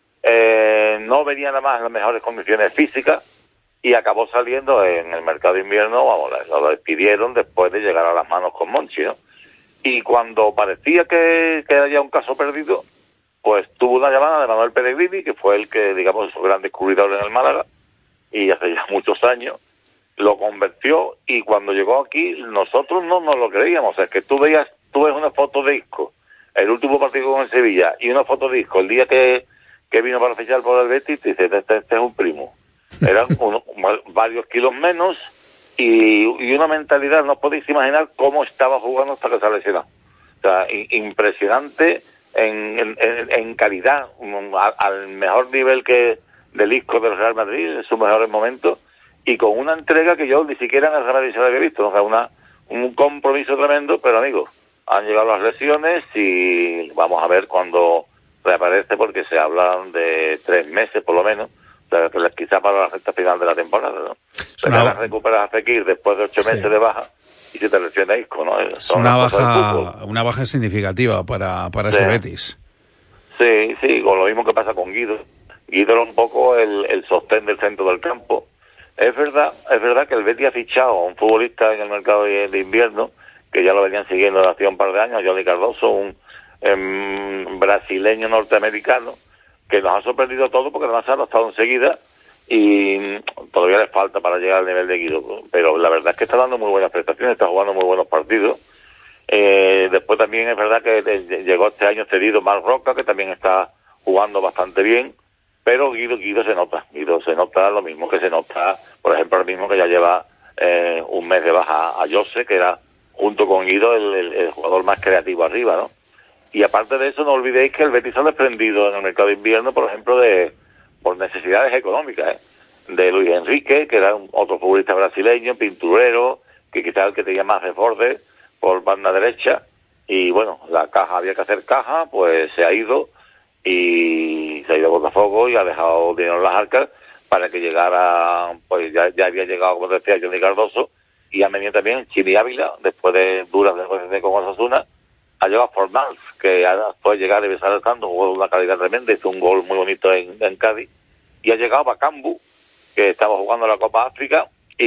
eh, no venía nada más en las mejores condiciones físicas, y acabó saliendo en el mercado de invierno, vamos, lo despidieron después de llegar a las manos con Monchi, ¿no? Y cuando parecía que, que era un caso perdido, pues tuvo una llamada de Manuel Pellegrini, que fue el que, digamos, su gran descubridor en el Málaga, y hace ya muchos años, lo convirtió, y cuando llegó aquí, nosotros no nos lo creíamos. O sea, que tú veías, tú ves una foto de Isco, el último partido con el Sevilla, y una foto de Isco el día que, que vino para fichar por el Betis, te dices, este, este es un primo. Eran uno, varios kilos menos y, y una mentalidad, no podéis imaginar cómo estaba jugando hasta que se lesionó. O sea, impresionante en, en, en calidad, al, al mejor nivel que del Isco del Real Madrid, en sus mejores momentos, y con una entrega que yo ni siquiera en el Real Madrid se la había visto. O sea, una, un compromiso tremendo, pero amigos, han llegado las lesiones y vamos a ver cuando reaparece, porque se hablan de tres meses por lo menos, quizá para la recta final de la temporada, ¿no? Pero no. Recuperas a Fekir después de ocho meses sí. de baja y se te lesiona Isco, ¿no? Es una baja, una baja significativa para, para sí. ese Betis. Sí, sí, con lo mismo que pasa con Guido. Guido era un poco el, el sostén del centro del campo. Es verdad, es verdad que el Betis ha fichado a un futbolista en el mercado de, de invierno, que ya lo venían siguiendo desde hace un par de años, Johnny Cardoso, un um, brasileño norteamericano, que nos ha sorprendido todo porque además ha estado enseguida y todavía le falta para llegar al nivel de Guido, pero la verdad es que está dando muy buenas prestaciones, está jugando muy buenos partidos. Eh, después también es verdad que llegó este año cedido Marc Roca, que también está jugando bastante bien, pero Guido, Guido se nota, Guido se nota lo mismo que se nota, por ejemplo, lo mismo que ya lleva eh, un mes de baja a Jose, que era junto con Guido el, el, el jugador más creativo arriba, ¿no? Y aparte de eso, no olvidéis que el Betis se ha desprendido en el mercado de invierno, por ejemplo, de por necesidades económicas, ¿eh? De Luis Enrique, que era un, otro futbolista brasileño, pinturero, que quizás el que tenía más desborde por banda derecha, y bueno, la caja, había que hacer caja, pues se ha ido, y se ha ido a Botafogo y ha dejado dinero en las arcas para que llegara, pues ya, ya había llegado, como decía, Johnny Cardoso, y ha venido también Chimi Ávila, después de duras negociaciones con Osasuna, ha llegado Fornals, que después de llegar y besar el canto, jugó de una calidad tremenda, hizo un gol muy bonito en, en Cádiz, y ha llegado Bakambu, que estaba jugando la Copa África,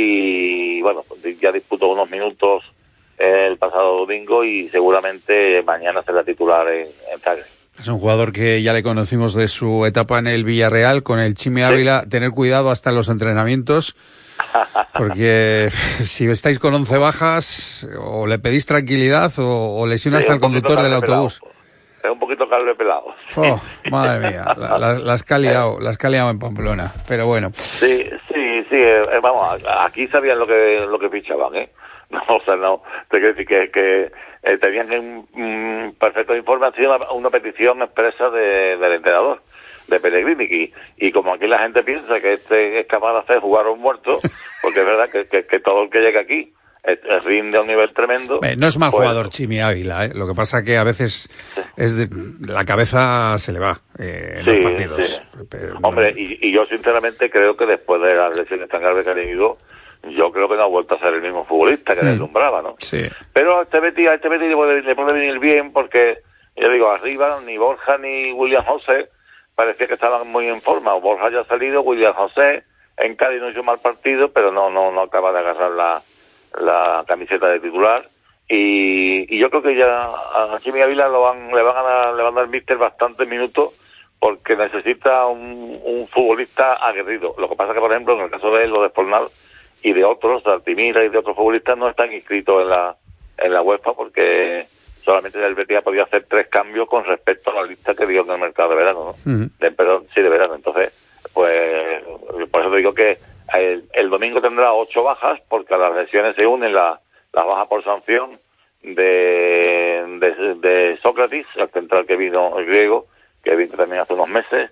y bueno, ya disputó unos minutos el pasado domingo, y seguramente mañana será titular en, en Zagreb. Es un jugador que ya le conocimos de su etapa en el Villarreal, con el Chimi Ávila. Sí. Tener cuidado hasta en los entrenamientos, porque si estáis con once bajas, o le pedís tranquilidad o, o lesiona hasta sí, el conductor del autobús. Pelado. Es un poquito cable pelado. Oh, madre mía, la, la, la has caliado, la has caliado en Pamplona, pero bueno. Sí, sí, sí, eh, vamos, aquí sabían lo que lo que fichaban, ¿eh? No, o sea, no, te quiero decir que, que eh, tenían un mm, perfecto informe, ha sido una, una petición expresa de, del entrenador, de Pellegrini, y, y como aquí la gente piensa que este es capaz de hacer jugar a un muerto, porque es verdad que, que, que todo el que llega aquí es, es rinde a un nivel tremendo. Eh, no es mal pues, jugador Chimi Ávila, ¿eh? Lo que pasa que a veces es de, la cabeza se le va eh, en sí, los partidos. Sí. Pero, Hombre, no... y, y yo sinceramente creo que después de las lesiones tan graves que ha tenido, yo creo que no ha vuelto a ser el mismo futbolista que sí. deslumbraba, ¿no? Sí. Pero a este Betis, a este Betis le puede, le puede venir bien, porque, yo digo, arriba ni Borja ni William José parecía que estaban muy en forma. Borja ya ha salido, William José en Cádiz no hizo mal partido, pero no no no acaba de agarrar la, la camiseta de titular. Y, y yo creo que ya a Chimi Ávila lo van, le van a dar, le van a dar míster bastantes minutos, porque necesita un, un futbolista aguerrido. Lo que pasa que, por ejemplo, en el caso de él, lo de Fornal y de otros, de Altimira y de otros futbolistas, no están inscritos en la en la UEFA, porque solamente el Betis ha podido hacer tres cambios con respecto a la lista que dio en el mercado de verano, ¿no? Uh-huh. De, perdón, sí, de verano. Entonces, pues, por eso te digo que el, el domingo tendrá ocho bajas, porque a las lesiones se unen la, las bajas por sanción de, de, de Sócrates, el central que vino, el griego, que vino también hace unos meses,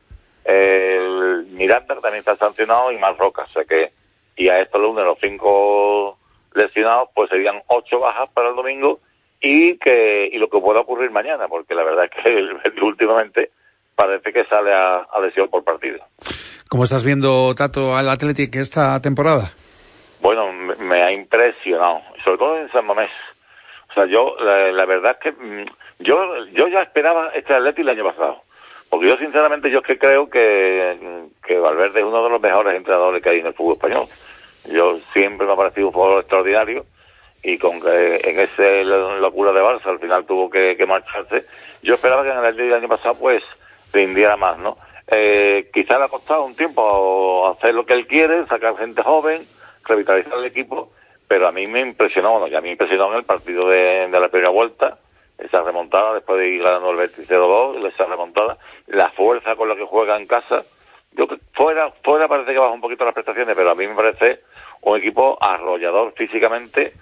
el Miranda, que también está sancionado, y más Roca, o sea que, y a esto le unen los cinco lesionados, pues serían ocho bajas para el domingo, y que y lo que pueda ocurrir mañana, porque la verdad es que el, el, últimamente parece que sale a, a lesión por partido. ¿Cómo estás viendo, Tato, al Athletic esta temporada? Bueno, me, me ha impresionado, sobre todo en San Mamés. O sea, yo, la, la verdad es que mmm, yo yo ya esperaba este Athletic el año pasado, porque yo sinceramente yo es que creo que, que Valverde es uno de los mejores entrenadores que hay en el fútbol español. Yo siempre me ha parecido un jugador extraordinario, y con que en ese locura de Barça al final tuvo que, que marcharse. Yo esperaba que en el Athletic del año pasado pues rindiera más, ¿no? Eh, quizá le ha costado un tiempo hacer lo que él quiere, sacar gente joven, revitalizar el equipo, pero a mí me impresionó, bueno, ya a mí me impresionó en el partido de, de la primera vuelta, esa remontada, después de ir ganando el Betis cero dos, esa remontada, la fuerza con la que juega en casa. Yo que fuera, fuera parece que baja un poquito las prestaciones, pero a mí me parece un equipo arrollador físicamente,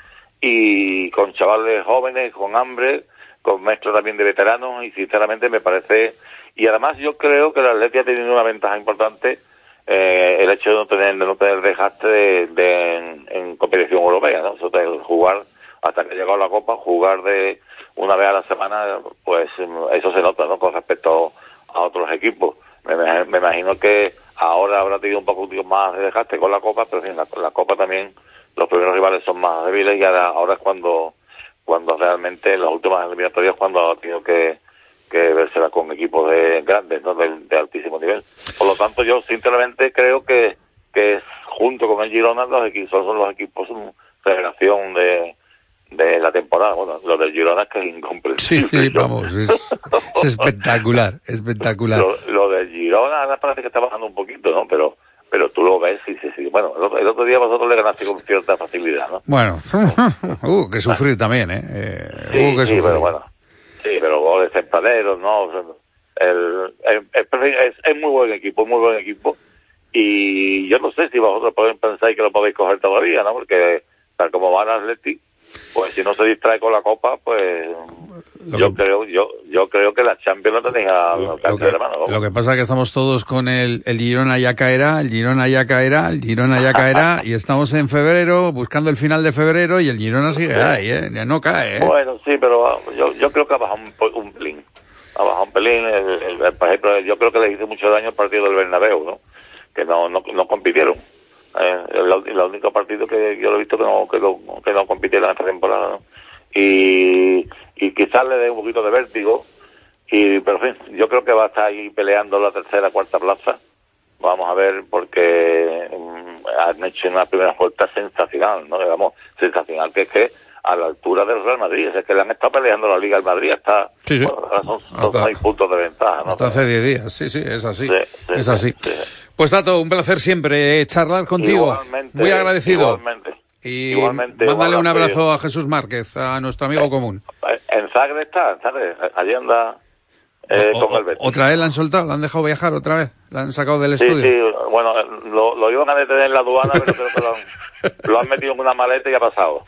y con chavales jóvenes, con hambre, con mezcla también de veteranos, y sinceramente me parece, y además yo creo que el Atleti ha tenido una ventaja importante, eh, el hecho de no tener, de no tener desgaste de, de, en, en competición europea, ¿no? Eso de jugar hasta que llegó la Copa, jugar de una vez a la semana, pues eso se nota, ¿no? Con respecto a otros equipos. Me, me imagino que ahora habrá tenido un poco más de desgaste con la Copa, pero en la, la Copa también los primeros rivales son más débiles, y ahora, ahora es cuando cuando realmente en las últimas eliminatorias cuando ha tenido que, que vérsela con equipos de grandes, ¿no? de, de altísimo nivel. Por lo tanto, yo sinceramente creo que, que junto con el Girona los equipos son los equipos revelación de de la temporada. Bueno, lo del Girona es que es incomprensible. Sí, sí, vamos, es, es espectacular, espectacular. Lo, lo del Girona ahora parece que está bajando un poquito, ¿no? Pero pero tú lo ves y sí, sí. Bueno, el otro, el otro día vosotros le ganaste con cierta facilidad, ¿no? Bueno, hubo que sufrir también, ¿eh? eh sí, hubo que sí, sufrir. Pero bueno, sí, pero goles tempraneros, ¿no? el, el, el es, es muy buen equipo, muy buen equipo. Y yo no sé si vosotros podéis pensar que lo podéis coger todavía, ¿no? Porque tal como va el Atleti, pues si no se distrae con la Copa, pues lo yo que, creo yo yo creo que la Champions no tenéis al alcance de la mano. Lo que pasa es que estamos todos con el, el Girona ya caerá, el Girona ya caerá, el Girona ya caerá, y estamos en febrero, buscando el final de febrero, y el Girona sigue sí. ahí, ¿eh? Ya no cae, ¿eh? Bueno, sí, pero yo yo creo que ha bajado un, un pelín. Ha bajado un pelín. El, el, el, por ejemplo, yo creo que le hizo mucho daño al partido del Bernabéu, ¿no? Que no no, no compitieron. Eh, el, el único partido que yo lo he visto que no que no, que no compitieron esta temporada, ¿no? Y, y quizás le dé un poquito de vértigo, y pero en fin, yo creo que va a estar ahí peleando la tercera, cuarta plaza. Vamos a ver, porque um, han hecho una primera vuelta sensacional, ¿no? Digamos, sensacional, que es que a la altura del Real Madrid, es que le han estado peleando la Liga al Madrid hasta, sí, sí. Bueno, son, son hasta, seis puntos de ventaja, ¿no? Hasta hace diez días, sí, sí, es así, sí, sí, es sí, así. Sí. Pues Tato, un placer siempre charlar contigo. Igualmente, muy agradecido. Igualmente. Y igualmente, mándale igual, un abrazo a Jesús Márquez, a nuestro amigo eh, común. En Zagreb está, en Zagreb, allí anda eh, o, con el Betis. ¿Otra vez la han soltado? ¿La han dejado viajar otra vez? ¿La han sacado del sí, estudio? Sí, bueno, lo, lo iban a detener en la aduana, pero creo que lo han, lo han metido en una maleta y ha pasado.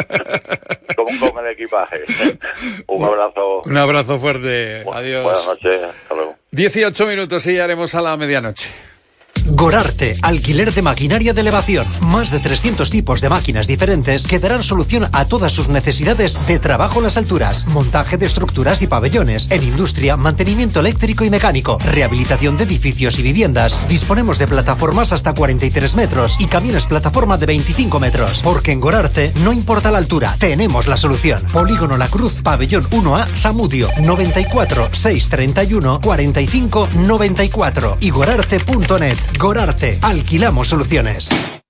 Como con el equipaje. Un abrazo. Un abrazo fuerte. Bu- Adiós. Buenas noches. Hasta luego. dieciocho minutos y ya haremos a la medianoche. Gorarte, alquiler de maquinaria de elevación. Más de trescientos tipos de máquinas diferentes que darán solución a todas sus necesidades de trabajo en las alturas. Montaje de estructuras y pabellones. En industria, mantenimiento eléctrico y mecánico. Rehabilitación de edificios y viviendas. Disponemos de plataformas hasta cuarenta y tres metros y camiones plataforma de veinticinco metros. Porque en Gorarte no importa la altura, tenemos la solución. Polígono La Cruz, pabellón uno A, Zamudio. noventa y cuatro, seiscientos treinta y uno, cuarenta y cinco, noventa y cuatro. Y gorarte punto net. Gorarte, alquilamos soluciones.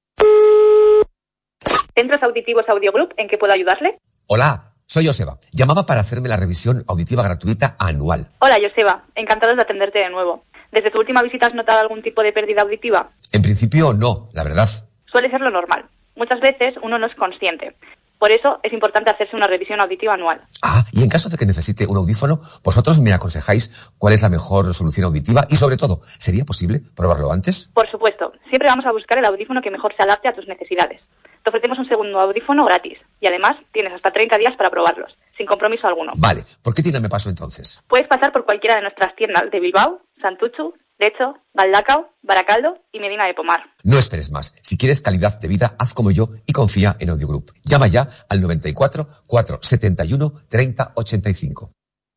Centros Auditivos Audiogroup, ¿en qué puedo ayudarle? Hola, soy Joseba. Llamaba para hacerme la revisión auditiva gratuita anual. Hola, Joseba. Encantados de atenderte de nuevo. ¿Desde tu última visita has notado algún tipo de pérdida auditiva? En principio no, la verdad. Suele ser lo normal. Muchas veces uno no es consciente. Por eso es importante hacerse una revisión auditiva anual. Ah, y en caso de que necesite un audífono, vosotros me aconsejáis cuál es la mejor solución auditiva y, sobre todo, ¿sería posible probarlo antes? Por supuesto. Siempre vamos a buscar el audífono que mejor se adapte a tus necesidades. Te ofrecemos un segundo audífono gratis y además tienes hasta treinta días para probarlos, sin compromiso alguno. Vale, ¿por qué tienda me paso entonces? Puedes pasar por cualquiera de nuestras tiendas de Bilbao, Santuchu, Lecho, Galdakao, Baracaldo y Medina de Pomar. No esperes más. Si quieres calidad de vida, haz como yo y confía en Audiogroup. Llama ya al noventa y cuatro, cuatrocientos setenta y uno, treinta ochenta y cinco.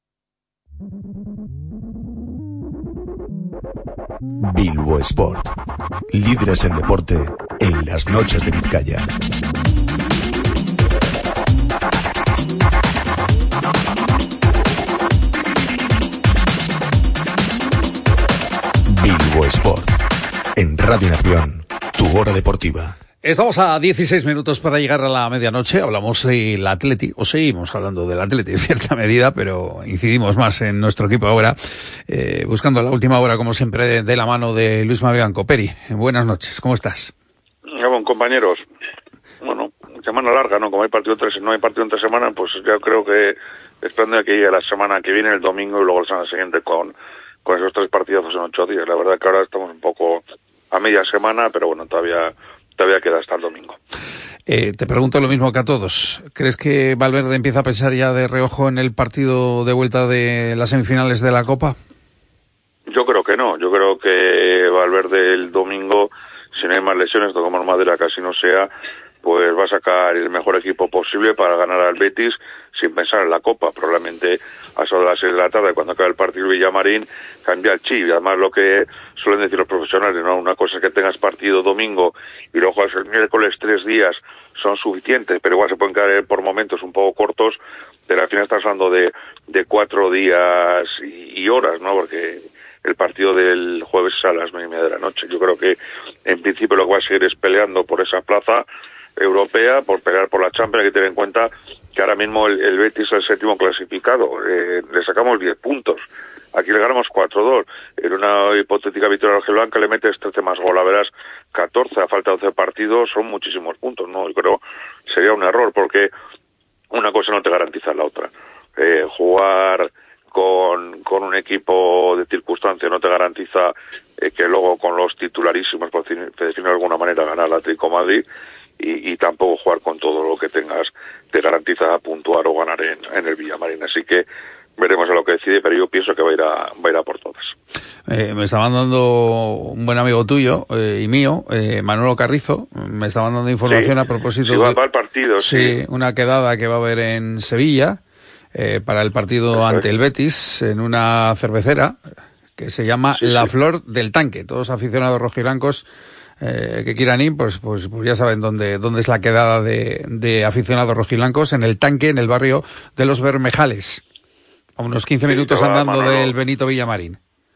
Bilbo Sport. Líderes en deporte en las noches de Vizcaya. Bilbo Sport. En Radio Nervión, tu hora deportiva. Estamos a dieciséis minutos para llegar a la medianoche. Hablamos del Atleti, o seguimos hablando del Atleti en cierta medida, pero incidimos más en nuestro equipo ahora, eh, buscando la última hora, como siempre, de, de la mano de Luis Mabianco. Peri, buenas noches, ¿cómo estás? Bueno, compañeros, bueno, semana larga, ¿no? Como hay partido tres, no hay partido entre semana, pues yo creo que esperando que llegue la semana que viene, el domingo, y luego la semana siguiente con, con esos tres partidazos en ocho días. La verdad que ahora estamos un poco a media semana, pero bueno, todavía... Todavía queda hasta el domingo. Eh, te pregunto lo mismo que a todos. ¿Crees que Valverde empieza a pensar ya de reojo en el partido de vuelta de las semifinales de la Copa? Yo creo que no. Yo creo que Valverde el domingo, si no hay más lesiones, tocamos madera, casi no sea, pues va a sacar el mejor equipo posible para ganar al Betis sin pensar en la Copa. Probablemente a eso de las seis de la tarde, cuando acabe el partido Villamarín, cambia el chip. Y además lo que suelen decir los profesionales, ¿no? Una cosa es que tengas partido domingo y luego juegas el miércoles tres días, son suficientes, pero igual se pueden caer por momentos un poco cortos, pero al final estás hablando de, de cuatro días y, y horas, ¿no? Porque el partido del jueves es a las nueve y media de la noche. Yo creo que en principio lo que va a seguir es peleando por esa plaza europea, por pelear por la Champions. Hay que tener en cuenta que ahora mismo el, el Betis es el séptimo clasificado, eh, le sacamos diez puntos. Aquí le ganamos cuatro dos. En una hipotética victoria rojiblanca le metes trece más gol. A verás, catorce, a falta de doce partidos, son muchísimos puntos, ¿no? Yo creo que sería un error, porque una cosa no te garantiza la otra. Eh, jugar con, con un equipo de circunstancia no te garantiza eh, que luego con los titularísimos, por decirlo de alguna manera, ganar el Atlético de Madrid, y, y tampoco jugar con todo lo que tengas te garantiza puntuar o ganar en, en el Villamarín. Así que veremos a lo que decide, pero yo pienso que va a ir a, va a, ir a por todas. Eh, me está mandando un buen amigo tuyo eh, y mío, eh, Manolo Carrizo, me está mandando información sí, a propósito sí, va, de va al partido, sí, sí, una quedada que va a haber en Sevilla eh, para el partido Perfecto. ante el Betis en una cervecera que se llama sí, La sí. Flor del Tanque. Todos aficionados rojiblancos eh, que quieran ir, pues, pues, pues ya saben dónde, dónde es la quedada de, de aficionados rojiblancos, en el Tanque, en el barrio de Los Bermejales. A unos quince sí, minutos andando Manolo, del Benito Villamarín.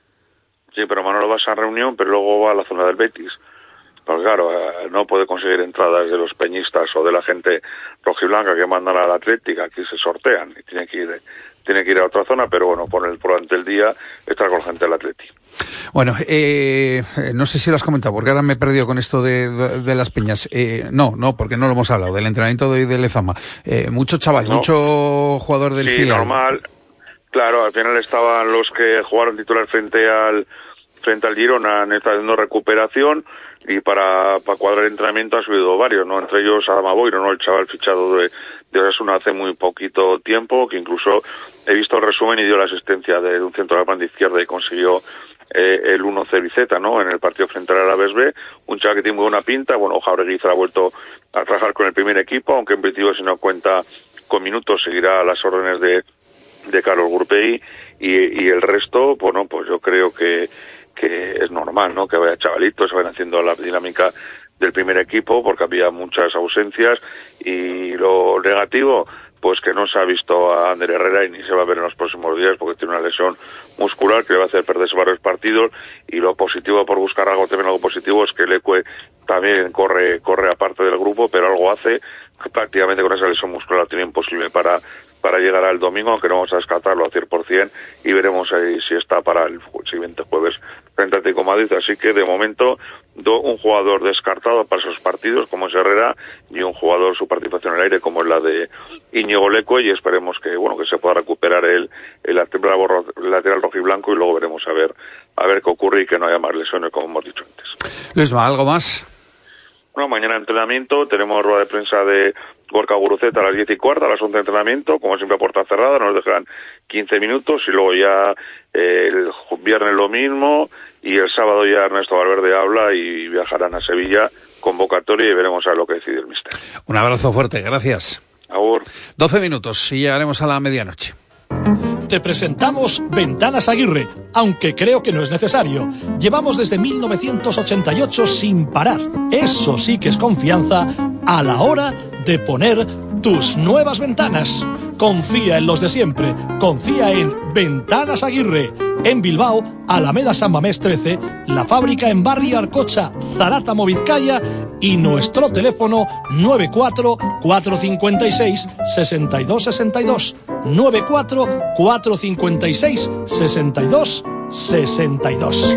Sí, pero Manolo va a esa reunión, pero luego va a la zona del Betis. Porque claro, eh, no puede conseguir entradas de los peñistas o de la gente rojiblanca que mandan a la Atlética, aquí se sortean y tiene que ir, tiene que ir a otra zona, pero bueno, por el durante el día está con la gente del Atlético. Bueno, eh, no sé si lo has comentado, porque ahora me he perdido con esto de, de, de las peñas. Eh, no, no, porque no lo hemos hablado, del entrenamiento de, de Lezama. Eh, mucho chaval, no. mucho jugador del sí, filial. Normal. Claro, al final estaban los que jugaron titular frente al frente al Girona, están haciendo recuperación, y para, para cuadrar el entrenamiento ha subido varios, ¿no? Entre ellos Adama Boiro, ¿no? El chaval fichado de, de Osasuna hace muy poquito tiempo, que incluso he visto el resumen y dio la asistencia de un centro de la banda izquierda y consiguió eh, el uno cero Z, ¿no? En el partido frente al Alavés B, un chaval que tiene muy buena pinta. Bueno, Jauregui ha vuelto a trabajar con el primer equipo, aunque en principio si no cuenta con minutos seguirá a las órdenes de de Carlos Gurpey, y, y el resto, bueno, pues yo creo que, que es normal, ¿no? Que vaya chavalitos, se vayan haciendo la dinámica del primer equipo, porque había muchas ausencias, y lo negativo, pues que no se ha visto a Ander Herrera y ni se va a ver en los próximos días, porque tiene una lesión muscular que le va a hacer perderse varios partidos, y lo positivo, por buscar algo, también algo positivo, es que Leque también corre, corre aparte del grupo, pero algo hace, que prácticamente con esa lesión muscular tiene imposible para para llegar al domingo, aunque no vamos a descartarlo al cien por ciento, y veremos ahí si está para el siguiente jueves frente al Atlético de Madrid. Así que de momento do, un jugador descartado para esos partidos como es Herrera, y un jugador su participación en el aire como es la de Íñigo Leque, y esperemos que bueno que se pueda recuperar el, el lateral, lateral rojiblanco, y luego veremos a ver a ver qué ocurre y que no haya más lesiones, como hemos dicho antes. Luisma, ¿algo más? Bueno, mañana entrenamiento, tenemos rueda de prensa de Gorka Guruceta a las diez y cuarta, a las once de entrenamiento, como siempre a puerta cerrada, nos dejan quince minutos, y luego ya eh, el viernes lo mismo, y el sábado ya Ernesto Valverde habla y viajarán a Sevilla, convocatoria, y veremos a lo que decide el míster. Un abrazo fuerte, gracias. Agur. doce minutos y llegaremos a la medianoche. Te presentamos Ventanas Aguirre, aunque creo que no es necesario. Llevamos desde mil novecientos ochenta y ocho sin parar. Eso sí que es confianza a la hora de poner tus nuevas ventanas. Confía en los de siempre. Confía en Ventanas Aguirre. En Bilbao, Alameda San Mamés trece, la fábrica en Barrio Arcocha, Zarátamo, Vizcaya, y nuestro teléfono nueve cuatro cuatro cinco seis seis dos seis dos, nueve cuatro cuatro cinco seis seis dos seis dos.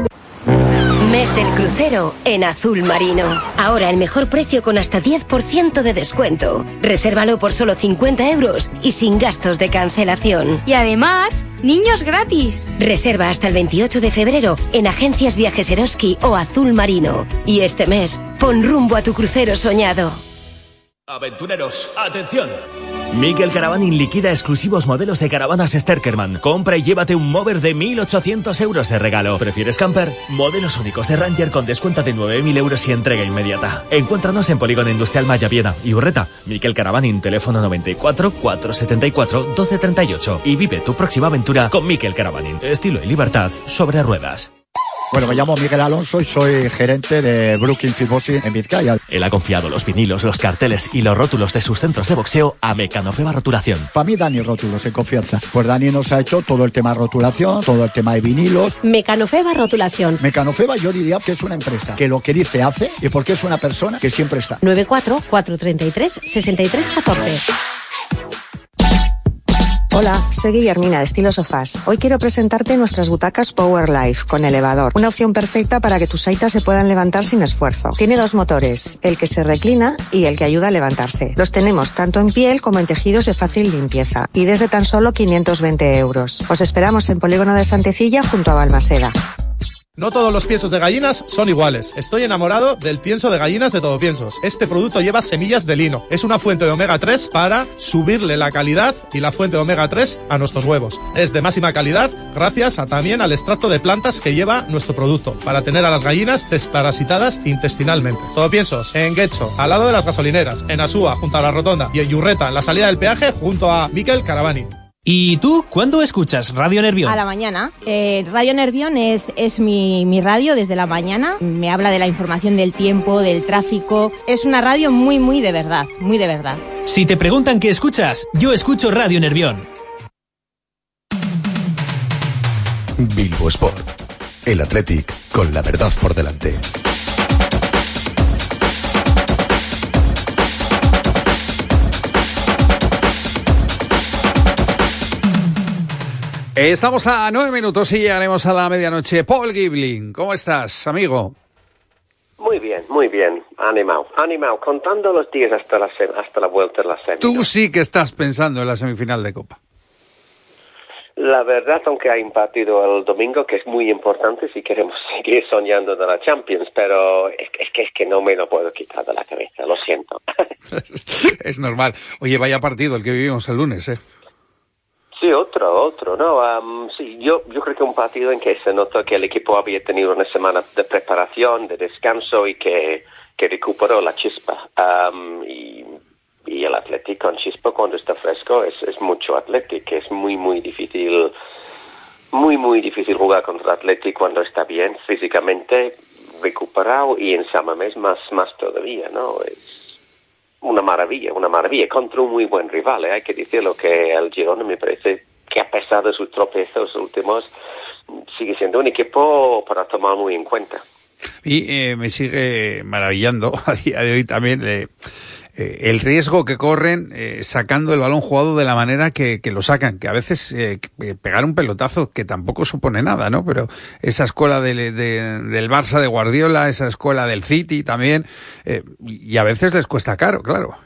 Mes del crucero en azul marino. Ahora el mejor precio con hasta diez por ciento de descuento. Resérvalo por solo cincuenta euros y sin gastos de cancelación. Y además, niños gratis. Reserva hasta el veintiocho de febrero en Agencias Viajes Eroski o Azul Marino. Y este mes, pon rumbo a tu crucero soñado. Aventureros, atención. Mikel Caravaning liquida exclusivos modelos de caravanas Sterkerman. Compra y llévate un mover de mil ochocientos euros de regalo. ¿Prefieres camper? Modelos únicos de Ranger con descuento de nueve mil euros y entrega inmediata. Encuéntranos en Polígono Industrial Maya Viena y Urreta. Mikel Caravaning, teléfono noventa y cuatro, cuatrocientos setenta y cuatro, doce treinta y ocho. Y vive tu próxima aventura con Mikel Caravaning. Estilo y libertad sobre ruedas. Bueno, me llamo Miguel Alonso y soy gerente de Brooklyn Fitboxing en Vizcaya. Él ha confiado los vinilos, los carteles y los rótulos de sus centros de boxeo a Mecanofeba Rotulación. Para mí, Dani Rótulos, en confianza. Pues Dani nos ha hecho todo el tema de rotulación, todo el tema de vinilos. Mecanofeba Rotulación. Mecanofeba yo diría que es una empresa que lo que dice hace, y porque es una persona que siempre está. nueve cuatro cuatro tres tres seis tres uno cuatro. Hola, soy Guillermina de Estilo Sofás. Hoy quiero presentarte nuestras butacas Power Life con elevador. Una opción perfecta para que tus aitas se puedan levantar sin esfuerzo. Tiene dos motores, el que se reclina y el que ayuda a levantarse. Los tenemos tanto en piel como en tejidos de fácil limpieza y desde tan solo quinientos veinte euros. Os esperamos en Polígono de Santecilla junto a Balmaseda. No todos los piensos de gallinas son iguales. Estoy enamorado del pienso de gallinas de Todo Piensos. Este producto lleva semillas de lino. Es una fuente de omega tres para subirle la calidad y la fuente de omega tres a nuestros huevos. Es de máxima calidad gracias a, también al extracto de plantas que lleva nuestro producto para tener a las gallinas desparasitadas intestinalmente. Todo Piensos en Guecho, al lado de las gasolineras, en Asúa, junto a la Rotonda, y en Yurreta, en la salida del peaje, junto a Miquel Caravani. ¿Y tú cuándo escuchas Radio Nervión? A la mañana. Eh, Radio Nervión es, es mi, mi radio desde la mañana. Me habla de la información del tiempo, del tráfico. Es una radio muy, muy de verdad, muy de verdad. Si te preguntan qué escuchas, yo escucho Radio Nervión. Bilbo Sport. El Athletic con la verdad por delante. Estamos a nueve minutos y llegaremos a la medianoche. Paul Gibling, ¿cómo estás, amigo? Muy bien, muy bien. Animado, animado. Contando los días hasta la, sem- hasta la vuelta de la semana. Tú sí que estás pensando en la semifinal de Copa. La verdad, aunque hay un partido el domingo que es muy importante si queremos seguir soñando de la Champions, pero es, es, que, es que no me lo puedo quitar de la cabeza, lo siento. Es normal. Oye, vaya partido el que vivimos el lunes, ¿eh? Sí, otro, otro, ¿no? Um, sí, yo, yo creo que un partido en que se notó que el equipo había tenido una semana de preparación, de descanso y que, que recuperó la chispa. Um, y, y el Atlético con chispa cuando está fresco es, es mucho Atlético, es muy, muy difícil, muy, muy difícil jugar contra el Atlético cuando está bien físicamente recuperado y en San Mamés más, más todavía, ¿no? Es una maravilla, una maravilla, contra un muy buen rival, ¿eh? Hay que decirlo que el Girona me parece que a pesar de sus tropiezos últimos, sigue siendo un equipo para tomar muy en cuenta. Y eh, me sigue maravillando a día de hoy también eh, eh, el riesgo que corren eh, sacando el balón jugado de la manera que, que lo sacan, que a veces eh, pegar un pelotazo que tampoco supone nada, ¿no? Pero esa escuela de, de, del Barça de Guardiola, esa escuela del City también, eh, y a veces les cuesta caro, claro.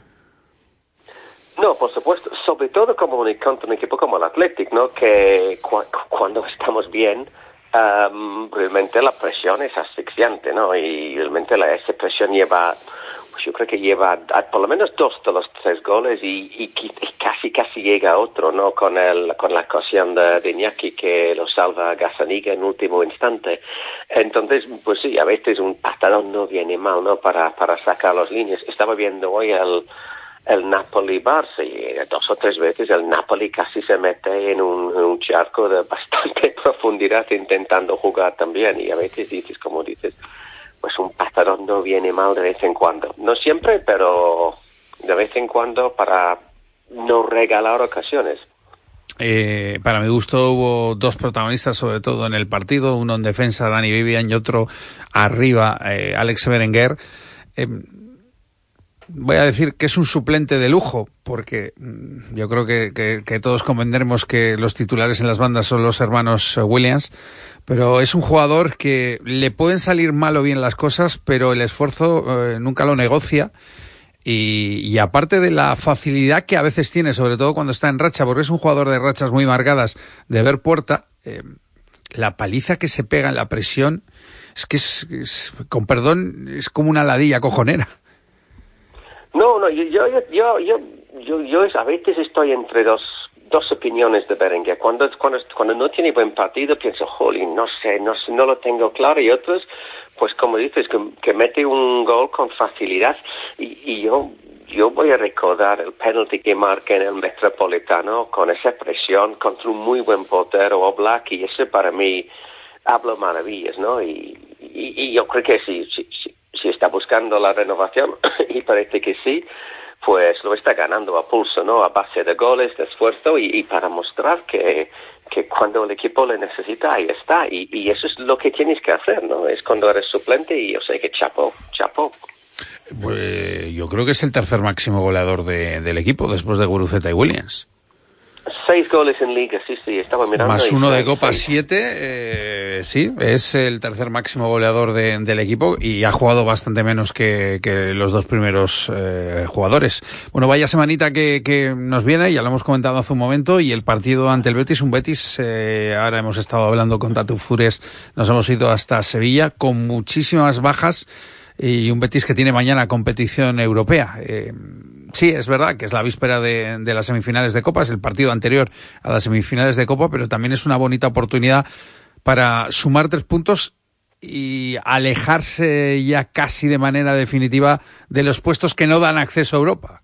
No, por supuesto, sobre todo como un, contra un equipo como el Athletic, ¿no? Que cu- cuando estamos bien, um, realmente la presión es asfixiante, ¿no? Y realmente la, esa presión lleva, pues yo creo que lleva a, por lo menos dos de los tres goles y, y, y casi casi llega a otro, ¿no? Con el con la ocasión de, de Iñaki que lo salva a Gazzaniga en último instante. Entonces, pues sí, a veces un patadón no viene mal, ¿no? Para para sacar las líneas. Estaba viendo hoy el el Napoli-Barça y dos o tres veces el Napoli casi se mete en un, en un charco de bastante profundidad intentando jugar también y a veces dices, como dices, pues un patadón no viene mal de vez en cuando. No siempre, pero de vez en cuando para no regalar ocasiones. Eh, para mi gusto hubo dos protagonistas sobre todo en el partido, uno en defensa, Dani Vivian, y otro arriba, eh, Alex Berenguer. Eh, Voy a decir que es un suplente de lujo, porque yo creo que, que, que todos convendremos que los titulares en las bandas son los hermanos Williams, pero es un jugador que le pueden salir mal o bien las cosas, pero el esfuerzo eh, nunca lo negocia. Y, y aparte de la facilidad que a veces tiene, sobre todo cuando está en racha, porque es un jugador de rachas muy marcadas, de ver puerta, eh, la paliza que se pega en la presión, es que es, es, con perdón, es como una ladilla cojonera. No, no, yo, yo, yo, yo, yo, yo a veces estoy entre dos, dos opiniones de Berenguer. Cuando, cuando, cuando no tiene buen partido pienso, jolín, no sé, no sé, no lo tengo claro. Y otros, pues como dices, que, que mete un gol con facilidad. Y, y yo, yo voy a recordar el penalti que marca en el Metropolitano con esa presión contra un muy buen portero Oblak, y eso para mí habla maravillas, ¿no? Y, y, y yo creo que sí, sí, sí. Si está buscando la renovación, y parece que sí, pues lo está ganando a pulso, ¿no? A base de goles, de esfuerzo y, y para mostrar que, que cuando el equipo le necesita, ahí está. Y, y eso es lo que tienes que hacer, ¿no? Es cuando eres suplente y yo sé que chapó, chapó. Pues yo creo que es el tercer máximo goleador de, del equipo después de Guruceta y Williams. seis goles en Liga, sí, sí, estaba mirando. Más uno seis, de Copa, seis. siete, eh, sí, es el tercer máximo goleador de, del equipo y ha jugado bastante menos que, que los dos primeros eh, jugadores. Bueno, vaya semanita que, que nos viene, ya lo hemos comentado hace un momento, y el partido ante el Betis, un Betis, eh, ahora hemos estado hablando con Tatu Fures, nos hemos ido hasta Sevilla con muchísimas bajas y un Betis que tiene mañana competición europea. Eh, Sí, es verdad que es la víspera de, de las semifinales de Copa, es el partido anterior a las semifinales de Copa, pero también es una bonita oportunidad para sumar tres puntos y alejarse ya casi de manera definitiva de los puestos que no dan acceso a Europa.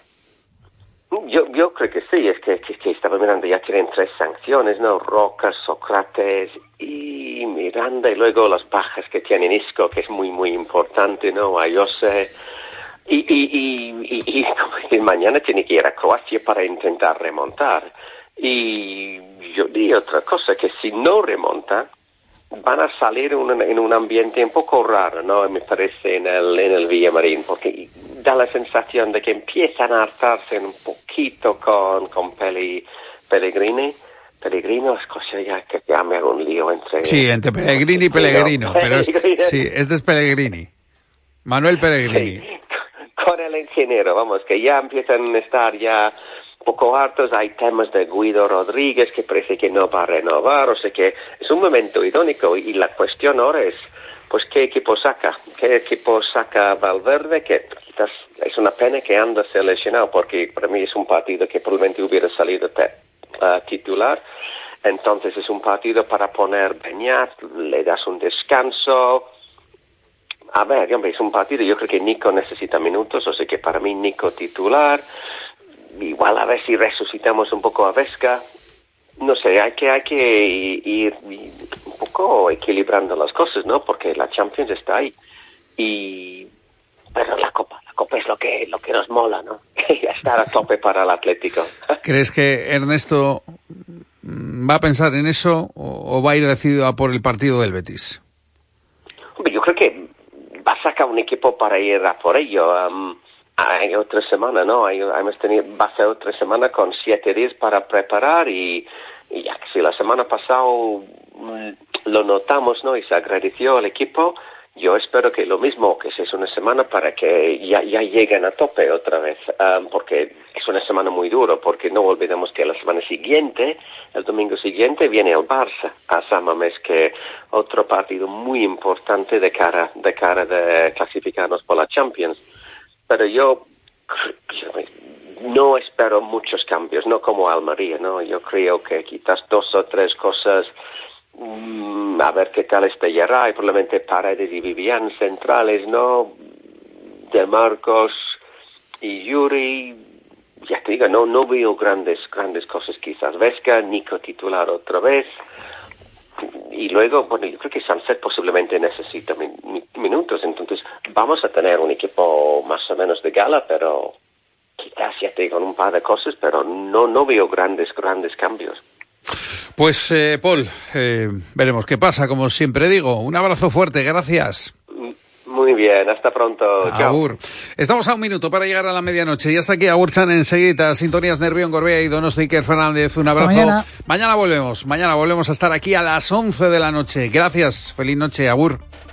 Yo, yo creo que sí, es que, que, que estaba mirando, ya tienen tres sanciones, ¿no? Roca, Sócrates y Miranda, y luego las bajas que tienen Isco, que es muy, muy importante, ¿no? Ayose. Y, y, y, y, y como decir, mañana tiene que ir a Croacia para intentar remontar. Y yo digo otra cosa, que si no remonta, van a salir un, en un ambiente un poco raro, ¿no? Me parece en el, en el Villamarín, porque da la sensación de que empiezan a hartarse un poquito con, con Peli, Pellegrini. Pellegrino, es cosa ya que ya me hago un lío entre... Sí, entre Pellegrini y Pellegrino, pero es, sí, este es Pellegrini. Manuel Pellegrini. Sí. Con el ingeniero, vamos, que ya empiezan a estar ya un poco hartos. Hay temas de Guido Rodríguez que parece que no va a renovar, o sea que es un momento idóneo y la cuestión ahora es, pues, ¿qué equipo saca? ¿Qué equipo saca Valverde? Que quizás es una pena que anda seleccionado, porque para mí es un partido que probablemente hubiera salido te, uh, titular. Entonces es un partido para poner Beñat, le das un descanso. A ver, hombre, es un partido, yo creo que Nico necesita minutos, o sea que para mí Nico titular, igual a ver si resucitamos un poco a Vesca, no sé, hay que hay que ir un poco equilibrando las cosas, ¿no? Porque la Champions está ahí, y pero la Copa, la Copa es lo que lo que nos mola, ¿no? Estar a tope para el Atlético. ¿Crees que Ernesto va a pensar en eso o va a ir decidido a por el partido del Betis? Hombre, yo creo que va a sacar un equipo para ir a por ello. Um, hay otra semana, ¿no? Hay, hemos tenido, va a ser otra semana con siete días para preparar y, y ya que si la semana pasada um, lo notamos, ¿no? Y se agradeció al equipo, yo espero que lo mismo, que sea una semana para que ya, ya lleguen a tope otra vez, um, porque es una semana muy dura, porque no olvidemos que la semana siguiente, el domingo siguiente, viene el Barça a San Mamés, que otro partido muy importante de cara de cara de clasificarnos por la Champions. Pero yo, yo no espero muchos cambios, no como Almería, ¿no? Yo creo que quizás dos o tres cosas. Mm, a ver qué tal está Yaray, probablemente Paredes y Vivian centrales, ¿no? De Marcos y Yuri, ya te digo, no, no veo grandes, grandes cosas quizás. Vesca, Nico titular otra vez, y luego, bueno, yo creo que Sunset posiblemente necesita min, min, minutos, entonces vamos a tener un equipo más o menos de gala, pero quizás ya te digo un par de cosas, pero no, no veo grandes, grandes cambios. Pues, eh, Paul, eh, veremos qué pasa, como siempre digo. Un abrazo fuerte, gracias. Muy bien, hasta pronto. Agur. Chao. Estamos a un minuto para llegar a la medianoche. Y hasta aquí, Agur Chan, enseguida. Sintonías Nervión, Gorbea y Donosti Iker Fernández. Un abrazo. Mañana. mañana volvemos. Mañana volvemos a estar aquí a las once de la noche. Gracias. Feliz noche, Agur.